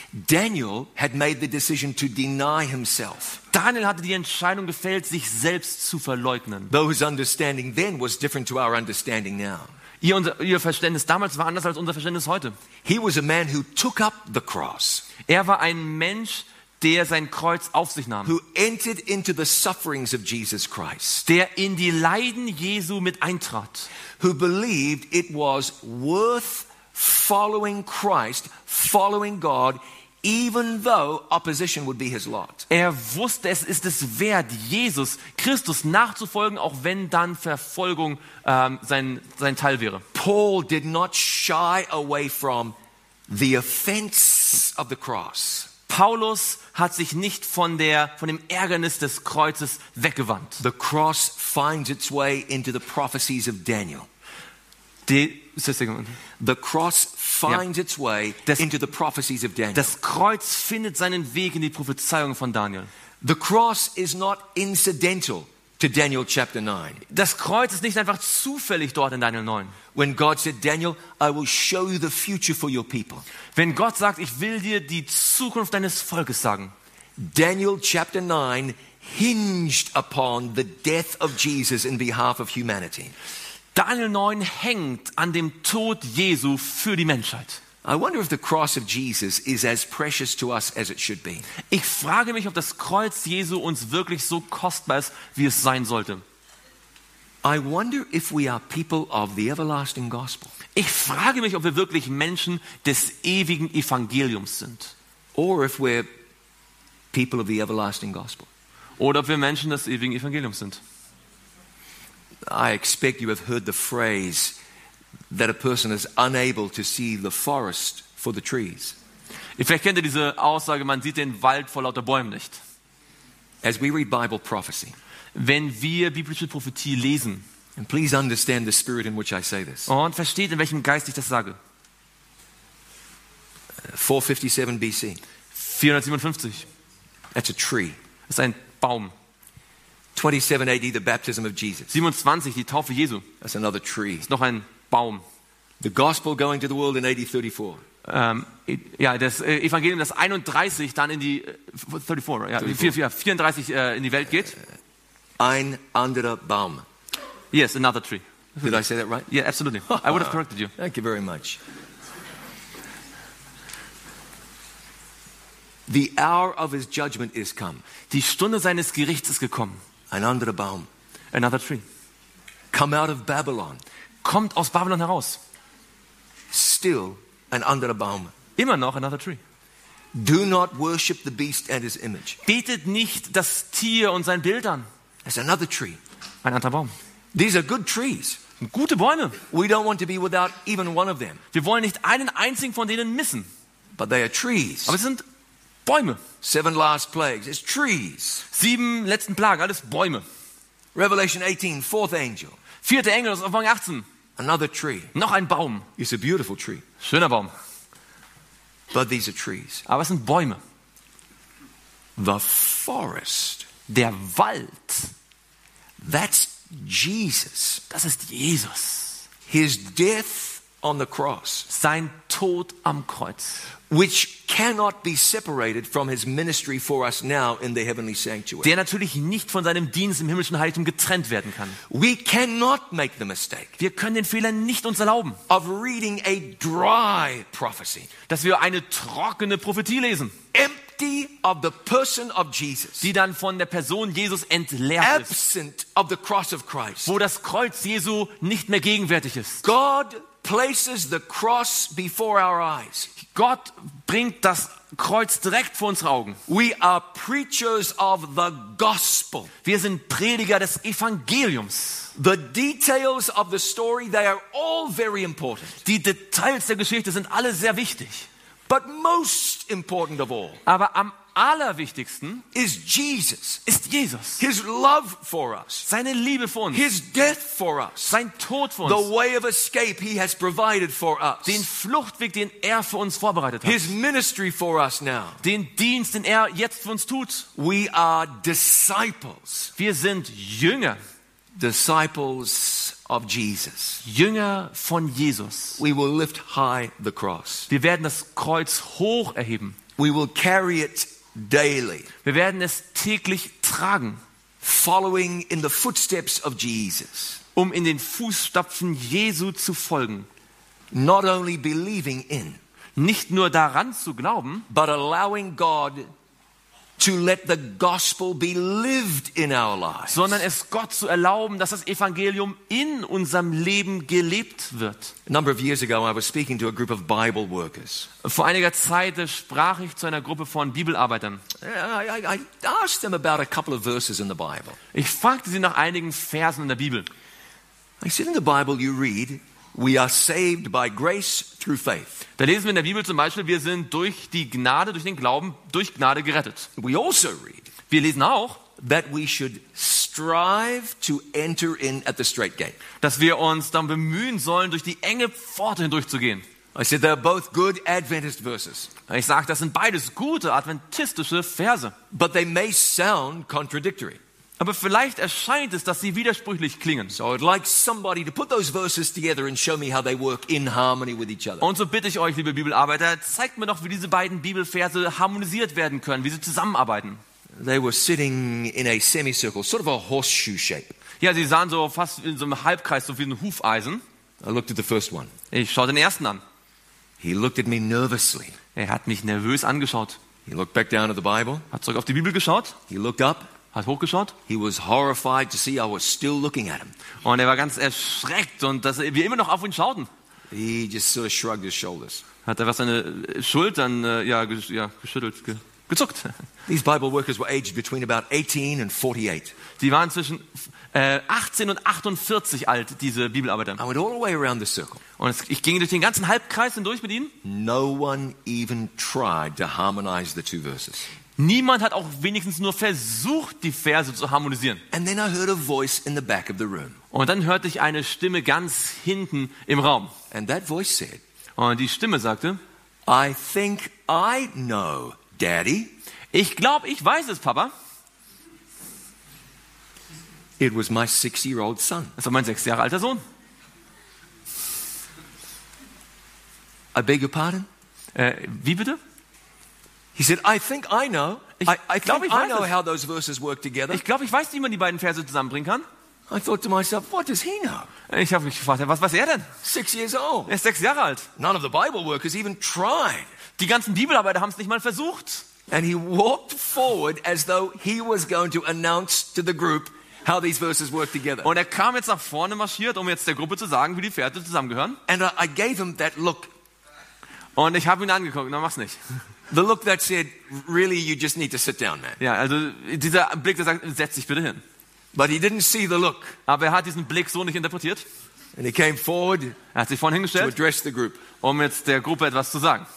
Daniel had made the decision to deny himself, Daniel hatte die Entscheidung gefällt, sich selbst zu verleugnen. though his understanding then was different to our understanding now. Ihr, unser, ihr Verständnis damals war anders als unser Verständnis heute. He was a man who took up the cross, Er war ein Mensch, der sein Kreuz auf sich nahm. who entered into the sufferings of Jesus Christ, Der in die Leiden Jesu mit eintrat. who believed it was worth following Christ, following God, even though opposition would be his lot. Er wusste, es ist es wert, Jesus Christus nachzufolgen, auch wenn dann Verfolgung ähm, sein, sein Teil wäre. Paul did not shy away from the offense of the cross. Paulus hat sich nicht von, der, von dem Ärgernis des Kreuzes weggewandt. The cross finds its way into the prophecies of Daniel. Die, ist das der- The cross finds its way Das- into the prophecies of Daniel. das Kreuz findet seinen Weg in die Prophezeiung von Daniel. The cross is not incidental to Daniel chapter nine. Das Kreuz ist nicht einfach zufällig dort in Daniel neun. When God said, Daniel, I will show you the future for your people. Wenn Gott sagt, ich will dir die Zukunft deines Volkes sagen. Daniel chapter nine hinged upon the death of Jesus in behalf of humanity. Daniel neun hängt an dem Tod Jesu für die Menschheit. I wonder if the cross of Jesus is as precious to us as it should be. Ich frage mich, ob das Kreuz Jesu uns wirklich so kostbar ist, wie es sein sollte. I wonder if we are people of the everlasting gospel, Ich frage mich, ob wir wirklich Menschen des ewigen Evangeliums sind. or if we're people of the everlasting gospel. Oder ob wir Menschen des ewigen Evangeliums sind. I expect you have heard the phrase that a person is unable to see the forest for the trees. Vielleicht kennt ihr diese Aussage, man sieht den Wald vor lauter Bäumen nicht. As we read Bible prophecy, Wenn wir biblische Prophetie lesen, and please understand the spirit in which I say this. und versteht, in welchem Geist ich das sage. four fifty-seven B C, vierhundertsiebenundfünfzig that's a tree. ist ein Baum. twenty-seven A D, the baptism of Jesus. siebenundzwanzig, die Taufe Jesu. That's another tree. Ist noch ein Baum. The gospel going to the world in A D thirty-four. Ähm, ja, das äh, Evangelium, das einunddreißig dann in die äh, vierunddreißig, ja, vier, vier, vierunddreißig äh, in die Welt geht. Ein anderer Baum. Yes, another tree. Did I say that right? Yeah, absolutely. I would have corrected you. Thank you very much. The hour of his judgment is come. Die Stunde seines Gerichts ist gekommen. Ein anderer Baum. Another tree. Come out of Babylon. Kommt aus Babylon heraus. Still ein anderer Baum. Immer noch another tree. Do not worship the beast and his image. Betet nicht das Tier und sein Bild an. That's another tree. Ein anderer Baum. These are good trees. Gute Bäume. We don't want to be without even one of them. Wir wollen nicht einen einzigen von denen missen. But they are trees. Aber es sind Bäume. Seven last plagues. It's trees. Sieben letzten Plagen, alles Bäume. Revelation eighteen, fourth angel. Vierte Engel aus Offenbarung achtzehn. Another tree. Noch ein Baum. It's a beautiful tree. Schöner Baum. But these are trees. Aber es sind Bäume. The forest. Der Wald. That's Jesus. Das ist Jesus. His death on the cross. Sein Tod am Kreuz. Which cannot be separated from his ministry for us now in the heavenly sanctuary. Der natürlich nicht von seinem Dienst im himmlischen Heiligtum getrennt werden kann. We cannot make the mistake Wir können den Fehler nicht uns erlauben, of reading a dry prophecy, dass wir eine trockene Prophetie lesen, empty of the person of Jesus, die dann von der Person Jesus entleert ist, absent of the cross of Christ. wo das Kreuz Jesu nicht mehr gegenwärtig ist. God places the cross before our eyes. Gott bringt das Kreuz direkt vor unsere Augen. We are preachers of the gospel. Wir sind Prediger des Evangeliums. The details of the story, they are all very important. Die Details der Geschichte sind alle sehr wichtig. But most important of all Aber am allerwichtigsten is Jesus. ist Jesus. His love for us. Seine Liebe für uns. His death for us. Sein Tod für The uns. way of escape he has provided for us. Den Fluchtweg, den er für uns vorbereitet hat. His ministry for us now. Den Dienst, den er jetzt für uns tut. We are disciples. Wir sind Jünger. Disciples of Jesus. Jünger von Jesus. We will lift high the cross. Wir werden das Kreuz hoch erheben. We will carry it daily, Wir werden es täglich tragen, following in the footsteps of Jesus. um in den Fußstapfen Jesu zu folgen. Not only believing in, Nicht nur daran zu glauben, but allowing God to let the gospel be lived in our lives. sondern es Gott zu erlauben, dass das Evangelium in unserem Leben gelebt wird. A number of years ago, I was speaking to a group of Bible workers. Vor einiger Zeit sprach ich zu einer Gruppe von Bibelarbeitern. I, I, I asked them about a couple of verses in the Bible. Ich fragte sie nach einigen Versen in der Bibel. I said, in the Bible you read, we are saved by grace through faith. Da lesen wir in der Bibel zum Beispiel, wir sind durch die Gnade, durch den Glauben, durch Gnade gerettet. We also read Wir lesen auch, that we should strive to enter in at the straight gate. dass wir uns dann bemühen sollen, durch die enge Pforte hindurchzugehen. I said they're both good Adventist verses, Ich sage, das sind beides gute adventistische Verse. but they may sound contradictory. Aber vielleicht erscheint es, dass sie widersprüchlich klingen. So I'd like somebody to put those verses together and show me how they work in harmony with each other. Und so bitte ich euch, liebe Bibelarbeiter, zeigt mir doch, wie diese beiden Bibelverse harmonisiert werden können, wie sie zusammenarbeiten. They were sitting in a semicircle, sort of a horseshoe shape. Ja, sie sahen so fast in so einem Halbkreis, so wie ein Hufeisen. I looked at the first one. Ich schaue den ersten an. He looked at me nervously. Er hat mich nervös angeschaut. He looked back down at the Bible. Hat zurück auf die Bibel geschaut, He looked up. hat hochgeschaut. He was horrified to see I was still looking at him. Und er war ganz erschreckt und dass wir immer noch auf ihn schauten. He just sort of shrugged his shoulders. Hat er was seine Schultern äh, ja, gesch- ja, geschüttelt, ge- gezuckt. These Bible workers were aged between about eighteen and forty-eight. Die waren zwischen äh, achtzehn und achtundvierzig alt, diese Bibelarbeiter. I went all the way around the circle. Und es, ich ging durch den ganzen Halbkreis hindurch mit ihnen. No one even tried to harmonize the two verses. Niemand hat auch wenigstens nur versucht, die Verse zu harmonisieren. And then I heard a voice in the back of the room. Und dann hörte ich eine Stimme ganz hinten im Raum. And that voice said, Und die Stimme sagte, I think I know, Daddy. ich glaube, ich weiß es, Papa. It was my six-year-old son. Das war mein sechs Jahre alter Sohn. I beg your pardon? Äh, wie bitte? He said, I think I know. Ich I, I glaub, think ich I weiß know es. how those verses work together. Ich glaube, ich weiß, wie man die beiden Verse zusammenbringen kann. I thought to myself, what does he know? Ich habe mich gefragt, was weiß er denn? Six years old. Er ist sechs Jahre alt. None of the Bible workers even tried. Die ganzen Bibelarbeiter haben es nicht mal versucht. And he walked forward as though he was going to announce to the group how these verses work together. Und er kam jetzt nach vorne marschiert, um jetzt der Gruppe zu sagen, wie die Verse zusammengehören. And I, I gave him that look. Und ich habe ihn angeguckt, na mach's nicht. The look that said, really, you just need to sit down, man. Ja, also dieser Blick, der sagt, setz dich bitte hin. But he didn't see the look. Aber er hat diesen Blick so nicht interpretiert. And he came forward Er hat sich vorne to hingestellt, address the group. um jetzt der Gruppe etwas zu sagen.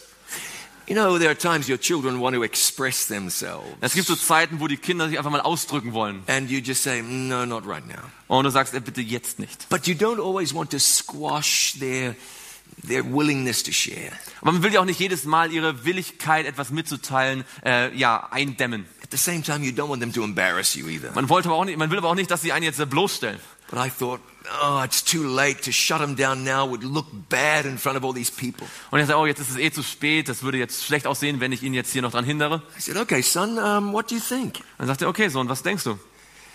You know, there are times your children want to express themselves. Es gibt so Zeiten, wo die Kinder sich einfach mal ausdrücken wollen. And you just say, no, not right now. Und du sagst, äh, bitte jetzt nicht. But you don't always want to squash their, their willingness to share. Aber man will ja auch nicht jedes Mal ihre Willigkeit, etwas mitzuteilen, äh, ja, eindämmen. At the same time, you don't want them to embarrass you either. Man wollte aber auch nicht, man will aber auch nicht, dass sie einen jetzt äh, bloßstellen. But I thought, oh, it's too late. To shut them down now would look bad in front of all these people. Und ich sagte, oh, jetzt ist es eh zu spät, das würde jetzt schlecht aussehen, wenn ich ihn jetzt hier noch dran hindere. I said, okay, son, um, what do you think? Dann sagte er, okay, Sohn, was denkst du?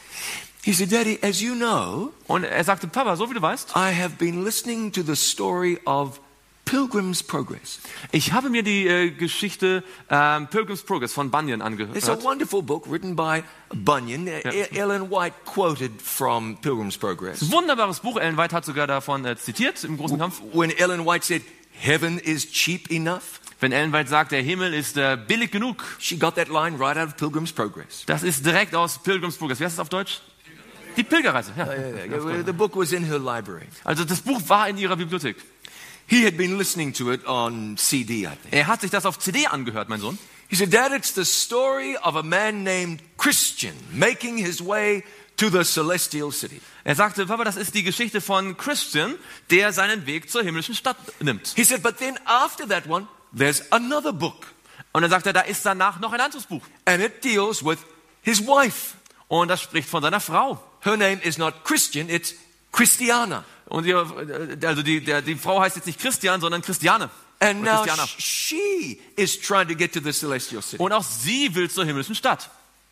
He said, Daddy, as you know, Und er sagte, Papa, so wie du weißt, I have been listening to the story of Pilgrim's Progress. ich habe mir die äh, Geschichte ähm, Pilgrim's Progress von Bunyan It's a angehört. wonderful book written by Bunyan. E- Ellen White quoted from Pilgrim's Progress. Wunderbares Buch, Ellen White hat sogar davon äh, zitiert im großen Kampf. When Ellen White said, heaven is cheap enough, Wenn Ellen White sagt, der Himmel ist äh, billig genug, she got that line right out of Pilgrim's Progress. das ist direkt aus Pilgrim's Progress. Wie heißt das auf Deutsch? Die Pilgerreise, ja. The book was in her library. Also das Buch war in ihrer Bibliothek. He had been listening to it on C D, I think. Er hat sich das auf C D angehört, mein Sohn. He said, Dad, it's the story of a man named Christian making his way to the celestial city. Er sagte, Papa, das ist die Geschichte von Christian, der seinen Weg zur himmlischen Stadt nimmt. He said, but then after that one, there's another book. Und dann sagt er, da ist danach noch ein anderes Buch. And it deals with his wife. Und das spricht von seiner Frau. Her name is not Christian, it's Christiana. Und die, also die, der, die Frau heißt jetzt nicht Christian, sondern Christiane. And Oder now Christiana. she is trying to get to the celestial city. Und auch sie will zur himmlischen Stadt.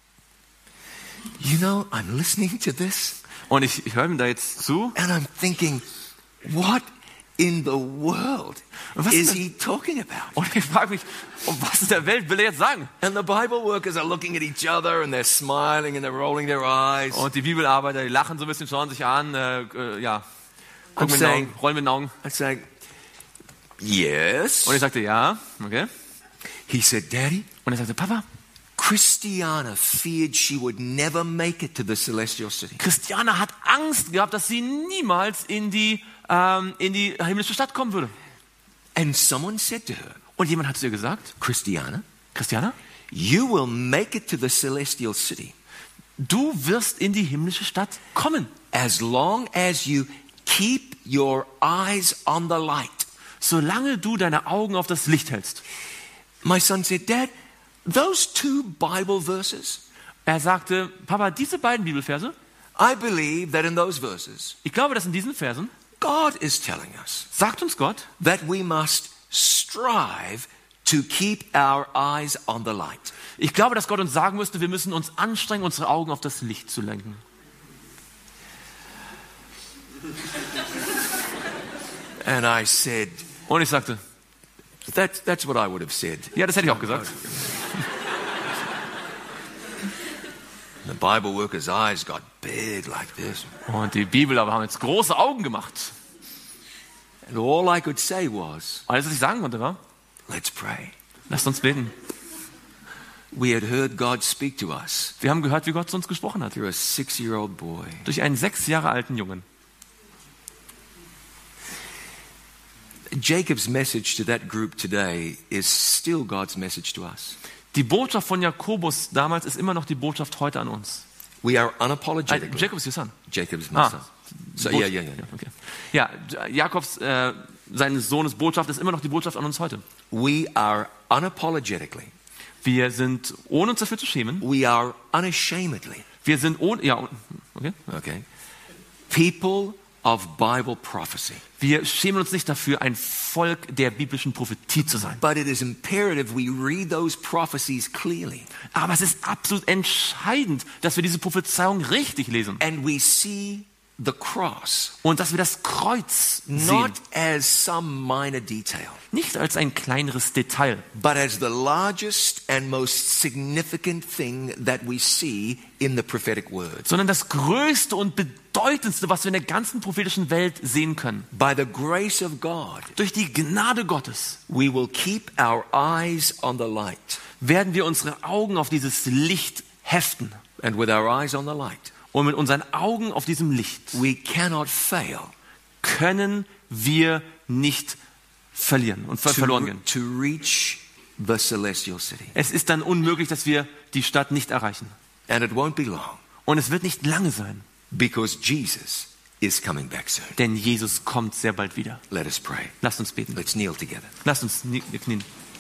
You know, I'm listening to this Und ich, ich höre ihm da jetzt zu. and I'm thinking, what in the world Was is denn? he talking about? Und ich frage mich, um was in der Welt will er jetzt sagen? And the Bible workers are looking at each other and they're smiling and they're rolling their eyes. Und die Bibelarbeiter, die lachen so ein bisschen, schauen sich an, äh, äh, ja, I'm gucken mit den saying, Augen, rollen mit den Augen. I'm saying, yes. Und ich sagte, ja, okay. He said, Daddy, Und er sagte, Papa, Christiana feared she would never make it to the celestial city. Christiane hat Angst gehabt, dass sie niemals in die, ähm, in die himmlische Stadt kommen würde. And someone said to her, Und jemand hat zu ihr gesagt, Christiana, Christiane, you will make it to the celestial city du wirst in die himmlische Stadt kommen, as long as you keep your eyes on the light. solange du deine Augen auf das Licht hältst. My son said, Dad, those two Bible verses, Er sagte, Papa, diese beiden Bibelverse, I believe that in those verses, ich glaube, dass in diesen Versen God is telling us sagt uns Gott, that we must strive to keep our eyes on the light. ich glaube, dass Gott uns sagen müsste, wir müssen uns anstrengen, unsere Augen auf das Licht zu lenken. And I said, Und ich sagte, that's, that's what I would have said. ja, das hätte ich auch gesagt. The Bible worker's eyes got big like this. Und die Bibel aber haben jetzt große Augen gemacht. And all I could say was, Alles, was ich sagen konnte, war, let's pray. lasst uns beten. We had heard God speak to us Wir haben gehört, wie Gott zu uns gesprochen hat. through a six-year-old boy. Durch einen sechs Jahre alten Jungen. Jacob's message to that group today is still God's message to us. Die Botschaft von Jakobus damals ist immer noch die Botschaft heute an uns. We are Äh, unapologetically. Jacob ist your son. Jacob's my Ah. son. So, Bot- yeah, yeah, yeah. Okay. Ja, Jakobs, äh, seines Sohnes Botschaft ist immer noch die Botschaft an uns heute. We are unapologetically. Wir sind, ohne uns dafür zu schämen, We are unashamedly wir sind ohne, ja, Okay? Okay. People of Bible prophecy. Wir schämen uns nicht dafür, ein Volk der biblischen Prophetie zu sein. But it is imperative we read those prophecies clearly. Aber es ist absolut entscheidend, dass wir diese Prophezeiung richtig lesen. And we see the cross Und dass wir das Kreuz sehen. not as some minor detail, Nicht als ein kleineres Detail, but as the largest and most significant thing that we see in the prophetic word. sondern das Größte und Bedeutendste, was wir in der ganzen prophetischen Welt sehen können. By the grace of God, Durch die Gnade Gottes we will keep our eyes on the light. werden wir unsere Augen auf dieses Licht heften. And with our eyes on the light, Und mit unseren Augen auf diesem Licht we cannot fail können wir nicht verlieren und ver verloren to, gehen. to reach the celestial city. Es ist dann unmöglich, dass wir die Stadt nicht erreichen. And it won't be long, Und es wird nicht lange sein, because Jesus is coming back soon. denn Jesus kommt sehr bald wieder. Let us pray. Lasst uns beten. Let's kneel together. Lasst uns nie- knien.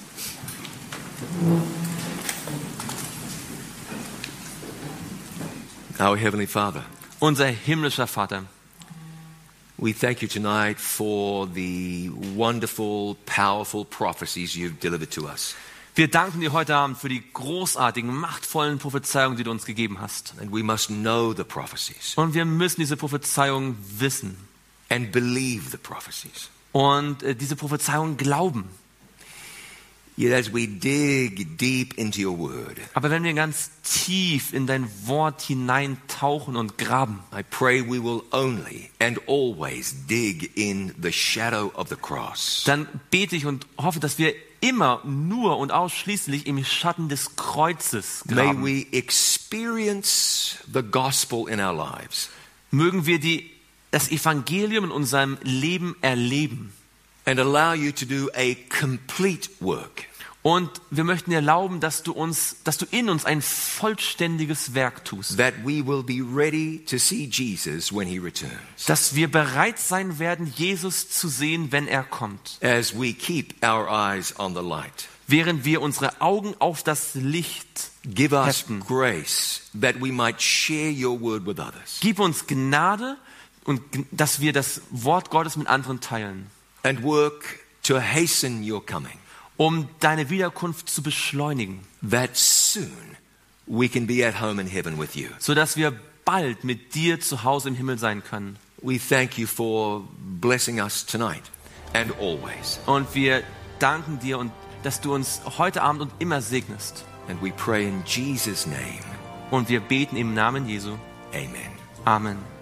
Our Heavenly Father, Unser himmlischer Vater, we thank you tonight for the wonderful, powerful prophecies you've delivered to us. wir danken dir heute Abend für die großartigen, machtvollen Prophezeiungen, die du uns gegeben hast. And we must know the prophecies Und wir müssen diese Prophezeiungen wissen and believe the prophecies. und äh, diese Prophezeiungen glauben. Yet as we dig deep into your word, Aber wenn wir ganz tief in dein Wort hineintauchen und graben, I pray we will only and always dig in the shadow of the cross. dann bete ich und hoffe, dass wir immer, nur und ausschließlich im Schatten des Kreuzes May graben. we experience the gospel in our lives Mögen wir die, das Evangelium in unserem Leben erleben. and allow you to do a complete work. Und wir möchten dir erlauben, dass du uns, dass du in uns ein vollständiges Werk tust. That we will be ready to see Jesus when he returns. Dass wir bereit sein werden, Jesus zu sehen, wenn er kommt. As we keep our eyes on the light. Während wir unsere Augen auf das Licht Give us heften. grace that we might share your word with others. Gib uns Gnade und g- dass wir das Wort Gottes mit anderen teilen, And work to hasten your coming. um deine Wiederkunft zu beschleunigen, That soon we can be at home in heaven with you. sodass wir bald mit dir zu Hause im Himmel sein können. We thank you for blessing us tonight and always. Und wir danken dir und dass du uns heute Abend und immer segnest. And we pray in Jesus' name. Und wir beten im Namen Jesu. Amen. Amen.